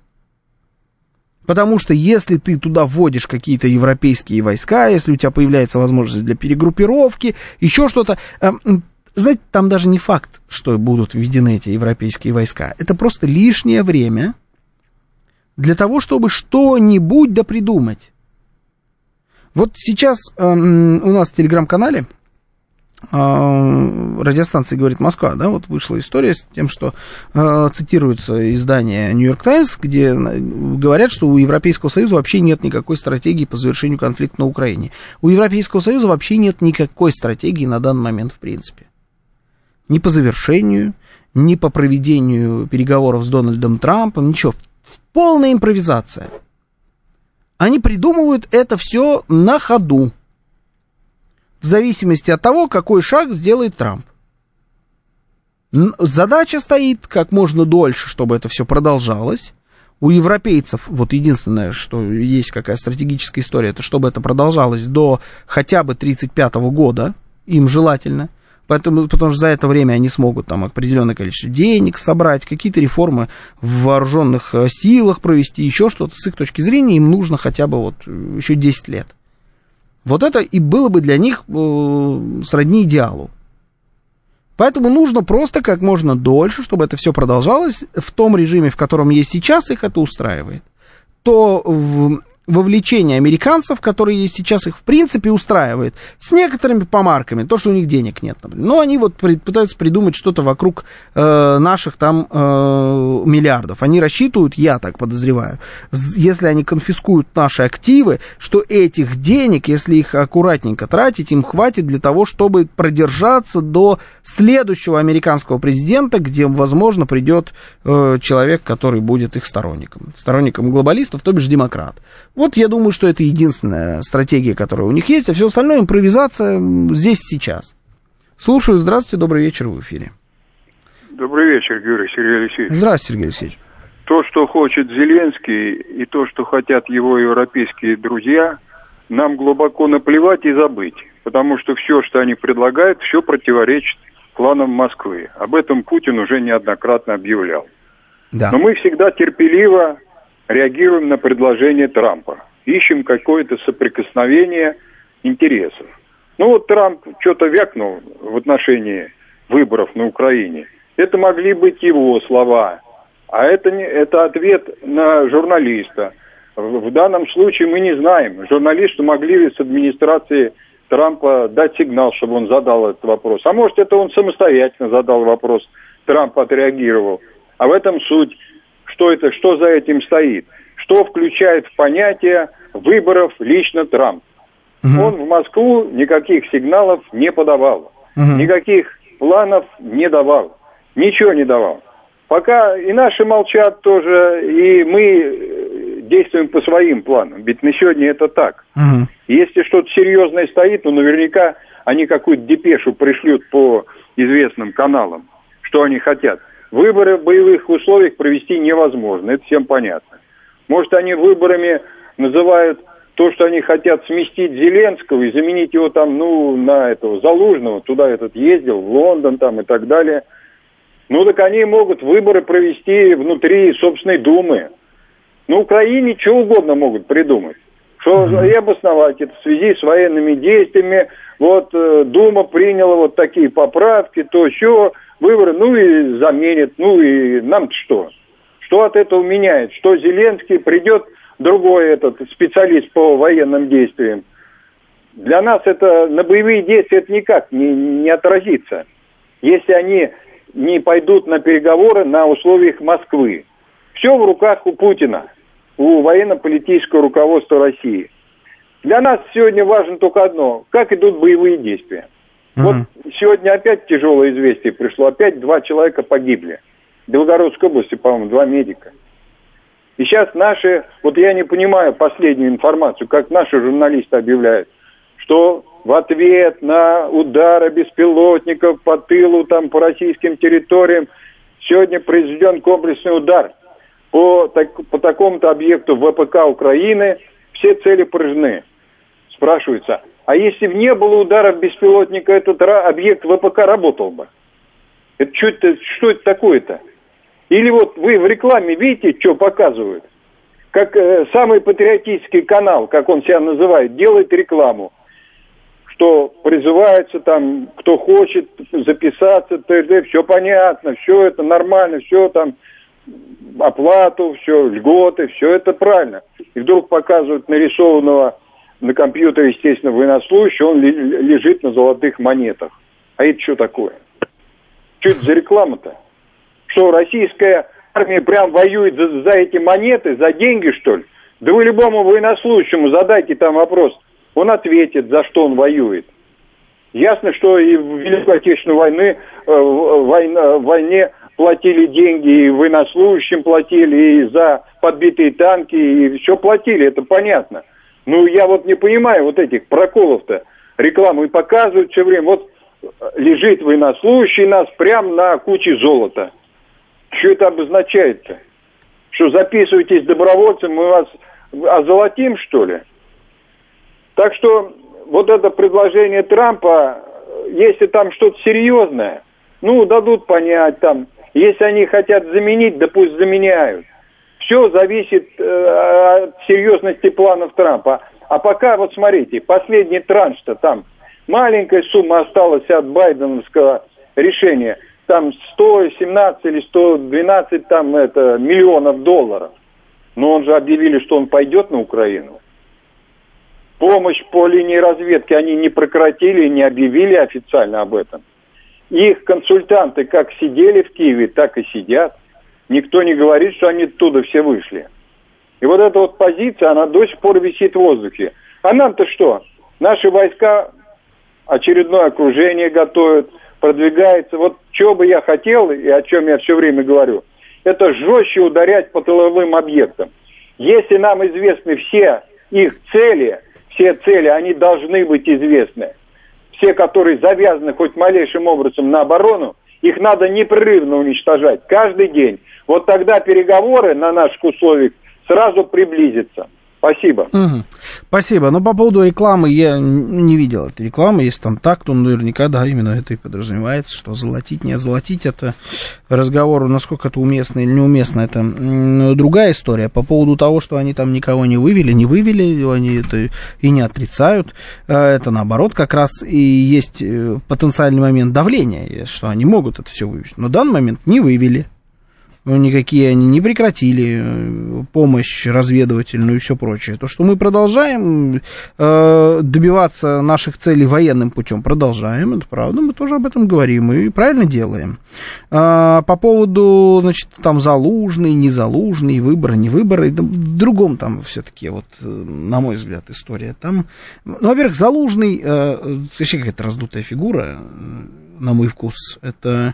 Потому что если ты туда вводишь какие-то европейские войска, если у тебя появляется возможность для перегруппировки, еще что-то... Знаете, там даже не факт, что будут введены эти европейские войска. Это просто лишнее время для того, чтобы что-нибудь допридумать. Вот сейчас у нас в телеграм-канале радиостанции «Говорит Москва», да, вот вышла история с тем, что цитируется издание «Нью-Йорк Таймс», где говорят, что у Европейского Союза вообще нет никакой стратегии по завершению конфликта на Украине. У Европейского Союза вообще нет никакой стратегии на данный момент в принципе. Ни по завершению, ни по проведению переговоров с Дональдом Трампом, ничего. Полная импровизация. Они придумывают это все на ходу. В зависимости от того, какой шаг сделает Трамп. Задача стоит как можно дольше, чтобы это все продолжалось. У европейцев, вот единственное, что есть какая стратегическая история, это чтобы это продолжалось до хотя бы 1935 года, им желательно. Потому что за это время они смогут там определенное количество денег собрать, какие-то реформы в вооруженных силах провести, еще что-то. С их точки зрения им нужно хотя бы вот еще 10 лет. Вот это и было бы для них сродни идеалу. Поэтому нужно просто как можно дольше, чтобы это все продолжалось в том режиме, в котором есть сейчас, их это устраивает. То вовлечение американцев, которые сейчас их в принципе устраивает, с некоторыми помарками, то, что у них денег нет, например. Но они вот пытаются придумать что-то вокруг наших там миллиардов. Они рассчитывают, я так подозреваю, если они конфискуют наши активы, что этих денег, если их аккуратненько тратить, им хватит для того, чтобы продержаться до следующего американского президента, где, возможно, придет человек, который будет их сторонником глобалистов, то бишь демократ. Вот я думаю, что это единственная стратегия, которая у них есть, а все остальное импровизация здесь и сейчас. Слушаю, здравствуйте, добрый вечер, в эфире. Добрый вечер, Юрий, Сергей Алексеевич. Здравствуйте, Сергей Алексеевич. То, что хочет Зеленский, и то, что хотят его европейские друзья, нам глубоко наплевать и забыть, потому что все, что они предлагают, все противоречит планам Москвы. Об этом Путин уже неоднократно объявлял. Да. Но мы всегда терпеливо реагируем на предложение Трампа. Ищем какое-то соприкосновение интересов. Ну вот Трамп что-то вякнул в отношении выборов на Украине. Это могли быть его слова, а это ответ на журналиста. В данном случае мы не знаем. Журналисты могли с администрации Трампа дать сигнал, чтобы он задал этот вопрос. А может, это он самостоятельно задал вопрос, Трамп отреагировал. А в этом суть. Что за этим стоит? Что включает в понятие выборов лично Трамп? Он в Москву никаких сигналов не подавал, никаких планов не давал, ничего не давал. Пока и наши молчат тоже, и мы действуем по своим планам. Ведь на сегодня это так. Если что-то серьезное стоит, наверняка они какую-то депешу пришлют по известным каналам, что они хотят. Выборы в боевых условиях провести невозможно, это всем понятно. Может, они выборами называют то, что они хотят сместить Зеленского и заменить его там, на этого Залужного, туда этот ездил, в Лондон там и так далее. Так они могут выборы провести внутри собственной Думы. На Украине что угодно могут придумать. Что и обосновать это в связи с военными действиями. Вот Дума приняла вот такие поправки, то все. Выборы, и заменит, и нам-то что? Что от этого меняет? Что Зеленский придет, другой этот специалист по военным действиям. Для нас это на боевые действия это никак не отразится, если они не пойдут на переговоры на условиях Москвы. Все в руках у Путина, у военно-политического руководства России. Для нас сегодня важно только одно, как идут боевые действия. Вот сегодня опять тяжелое известие пришло. Опять 2 человека погибли. В Белгородской области, по-моему, 2 медика. И сейчас наши... Вот я не понимаю последнюю информацию, как наши журналисты объявляют, что в ответ на удары беспилотников по тылу, там, по российским территориям, сегодня произведен комплексный удар по такому-то объекту ВПК Украины. Все цели поражены. Спрашивается... А если бы не было ударов беспилотника, этот объект ВПК работал бы? Что это такое-то? Или вот вы в рекламе видите, что показывают? Как самый патриотический канал, как он себя называет, делает рекламу. Что призывается там, кто хочет записаться, т.д. Все понятно, все это нормально, все там, оплату, все, льготы, все это правильно. И вдруг показывают нарисованного на компьютере, естественно, военнослужащий, он лежит на золотых монетах. А это что такое? Что это за реклама-то? Что, российская армия прям воюет за эти монеты, за деньги, что ли? Да вы любому военнослужащему задайте там вопрос, он ответит, за что он воюет. Ясно, что и в Великую Отечественную войне платили деньги, и военнослужащим платили, и за подбитые танки, и все платили, это понятно. Я вот не понимаю вот этих проколов-то. Рекламу и показывают все время. Вот лежит военнослужащий нас прямо на куче золота. Что это обозначает-то? Что записывайтесь добровольцем, мы вас озолотим, что ли? Так что вот это предложение Трампа, если там что-то серьезное, дадут понять там. Если они хотят заменить, да пусть заменяют. Все зависит от серьезности планов Трампа. А пока, вот смотрите, последний транш-то там, маленькая сумма осталась от байденовского решения. Там 117 или 112 миллионов долларов. Но он же объявили, что он пойдет на Украину. Помощь по линии разведки они не прекратили, не объявили официально об этом. Их консультанты как сидели в Киеве, так и сидят. Никто не говорит, что они оттуда все вышли. И вот эта вот позиция, она до сих пор висит в воздухе. А нам-то что? Наши войска очередное окружение готовят, продвигаются. Вот чего бы я хотел, и о чем я все время говорю, это жестче ударять по тыловым объектам. Если нам известны все их цели, они должны быть известны. Все, которые завязаны хоть малейшим образом на оборону, их надо непрерывно уничтожать каждый день. Вот тогда переговоры на наших условиях сразу приблизятся. Спасибо. Спасибо. Но по поводу рекламы я не видел этой рекламы. Если там так, то наверняка, да, именно это и подразумевается, что золотить, не озолотить, это разговор, насколько это уместно или неуместно, это другая история. По поводу того, что они там никого не вывели, они это и не отрицают. Это наоборот как раз и есть потенциальный момент давления, что они могут это все вывести. Но в данный момент не вывели. Никакие они не прекратили помощь разведывательную и все прочее. То, что мы продолжаем добиваться наших целей военным путем, продолжаем, это правда, мы тоже об этом говорим и правильно делаем. По поводу, значит, там Залужный, не Залужный, выборы, не выборы, в другом там все-таки, вот, на мой взгляд, история. Там, ну, во-первых, Залужный, вообще какая-то раздутая фигура, на мой вкус, это...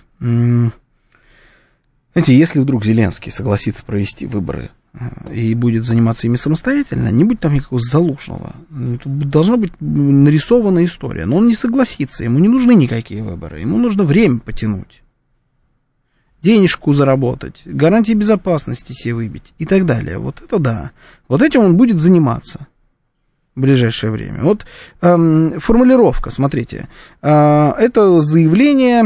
Знаете, если вдруг Зеленский согласится провести выборы и будет заниматься ими самостоятельно, не будет там никакого Залужного. Должна быть нарисована история. Но он не согласится, ему не нужны никакие выборы. Ему нужно время потянуть, денежку заработать, гарантии безопасности себе выбить и так далее. Вот это да. Вот этим он будет заниматься в ближайшее время. Вот формулировка, смотрите. Это заявление...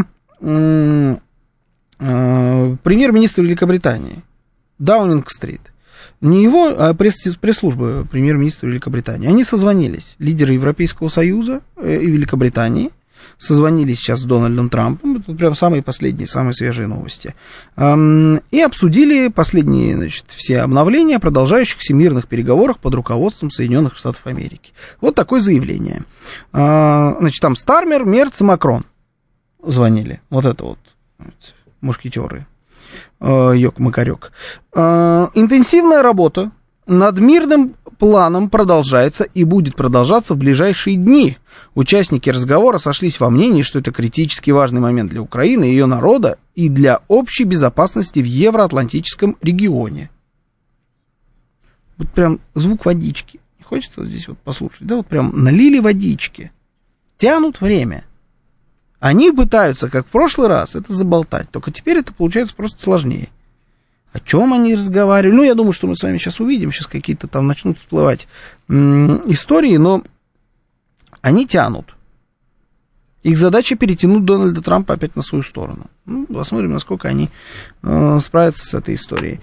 премьер-министр Великобритании, Даунинг-стрит. Не его, а пресс-служба премьер-министра Великобритании. Они созвонились, лидеры Европейского Союза и Великобритании, созвонились сейчас с Дональдом Трампом, это прям самые последние, самые свежие новости, и обсудили последние, значит, все обновления продолжающихся мирных переговорах под руководством Соединенных Штатов Америки. Вот такое заявление. Значит, там Стармер, Мерц и Макрон звонили. Вот это вот. Мушкетеры, ёк-макарёк. Интенсивная работа над мирным планом продолжается и будет продолжаться в ближайшие дни. Участники разговора сошлись во мнении, что это критически важный момент для Украины, ее народа и для общей безопасности в евроатлантическом регионе. Вот прям звук водички. Не хочется здесь вот послушать? Да, вот прям налили водички. Тянут время. Они пытаются, как в прошлый раз, это заболтать. Только теперь это получается просто сложнее. О чем они разговаривали? Ну, я думаю, что мы с вами сейчас увидим. Сейчас какие-то там начнут всплывать истории, но они тянут. Их задача перетянуть Дональда Трампа опять на свою сторону. Ну, посмотрим, насколько они справятся с этой историей.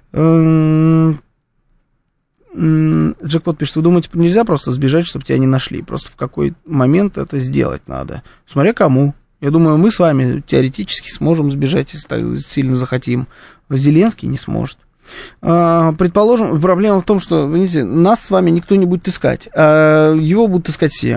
Джекпот пишет, вы думаете, нельзя просто сбежать, чтобы тебя не нашли? Просто в какой момент это сделать надо? Смотря кому. Я думаю, мы с вами теоретически сможем сбежать, если так сильно захотим. Зеленский не сможет. Предположим, проблема в том, что, видите, нас с вами никто не будет искать. Его будут искать все.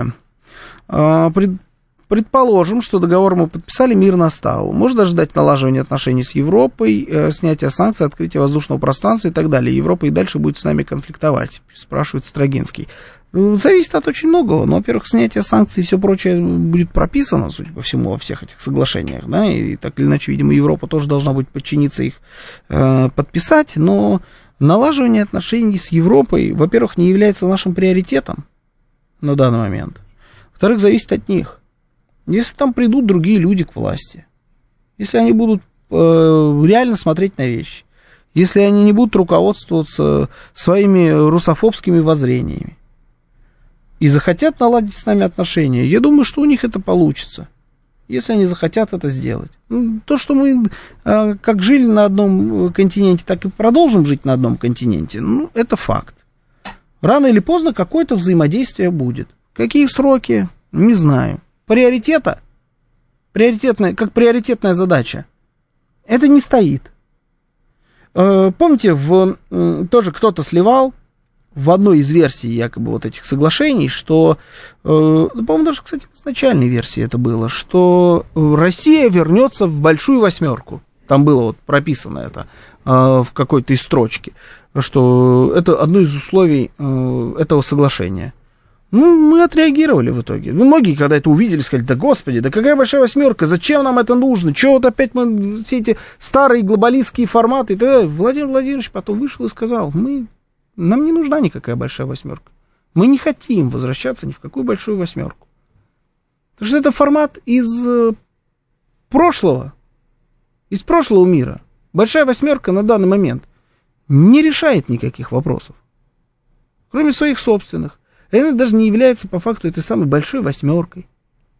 Предположим, что договор мы подписали, мир настал. Можно ждать налаживания отношений с Европой, снятия санкций, открытия воздушного пространства и так далее. Европа и дальше будет с нами конфликтовать, спрашивает Строгинский. Зависит от очень многого. Но, во-первых, снятие санкций и все прочее будет прописано, судя по всему, во всех этих соглашениях. Да? И так или иначе, видимо, Европа тоже должна будет подчиниться их подписать. Но налаживание отношений с Европой, во-первых, не является нашим приоритетом на данный момент. Во-вторых, зависит от них. Если там придут другие люди к власти, если они будут реально смотреть на вещи, если они не будут руководствоваться своими русофобскими воззрениями и захотят наладить с нами отношения, я думаю, что у них это получится, если они захотят это сделать. То, что мы как жили на одном континенте, так и продолжим жить на одном континенте, ну, это факт. Рано или поздно какое-то взаимодействие будет. Какие сроки? Не знаю. Как приоритетная задача, это не стоит. помните, тоже кто-то сливал в одной из версий якобы вот этих соглашений, что, по-моему, даже, кстати, в изначальной версии это было, что Россия вернется в большую восьмерку. Там было вот прописано это в какой-то из строчки, что это одно из условий этого соглашения. Ну, мы отреагировали в итоге. Многие, когда это увидели, сказали: да господи, да какая большая восьмерка, зачем нам это нужно? Чего вот опять мы все эти старые глобалистские форматы? И тогда Владимир Владимирович потом вышел и сказал: нам не нужна никакая большая восьмерка. Мы не хотим возвращаться ни в какую большую восьмерку. Потому что это формат из прошлого мира. Большая восьмерка на данный момент не решает никаких вопросов, кроме своих собственных. И она даже не является по факту этой самой большой восьмеркой.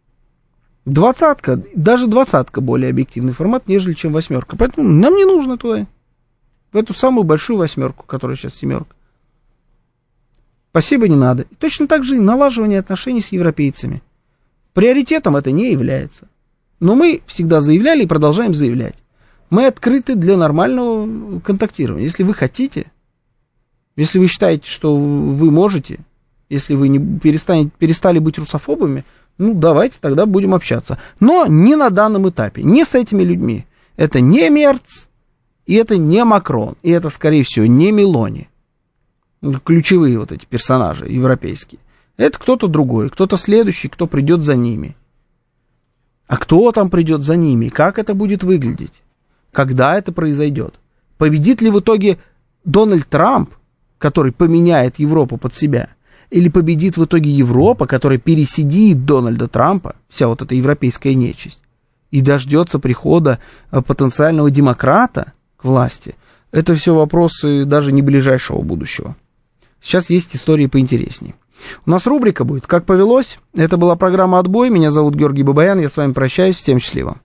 Даже двадцатка более объективный формат, нежели чем восьмерка. Поэтому нам не нужно туда, в эту самую большую восьмерку, которая сейчас семерка. Спасибо, не надо. И точно так же и налаживание отношений с европейцами. Приоритетом это не является. Но мы всегда заявляли и продолжаем заявлять. Мы открыты для нормального контактирования. Если вы хотите, если вы считаете, что вы можете, если вы не перестали быть русофобами, ну, давайте тогда будем общаться. Но не на данном этапе, не с этими людьми. Это не Мерц, и это не Макрон, и это, скорее всего, не Мелони. Ключевые вот эти персонажи европейские. Это кто-то другой, кто-то следующий, кто придет за ними. А кто там придет за ними, как это будет выглядеть, когда это произойдет? Победит ли в итоге Дональд Трамп, который поменяет Европу под себя? Или победит в итоге Европа, которая пересидит Дональда Трампа, вся вот эта европейская нечисть, и дождется прихода потенциального демократа к власти? Это все вопросы даже не ближайшего будущего. Сейчас есть истории поинтереснее. У нас рубрика будет «Как повелось». Это была программа «Отбой». Меня зовут Георгий Бабаян. Я с вами прощаюсь. Всем счастливо.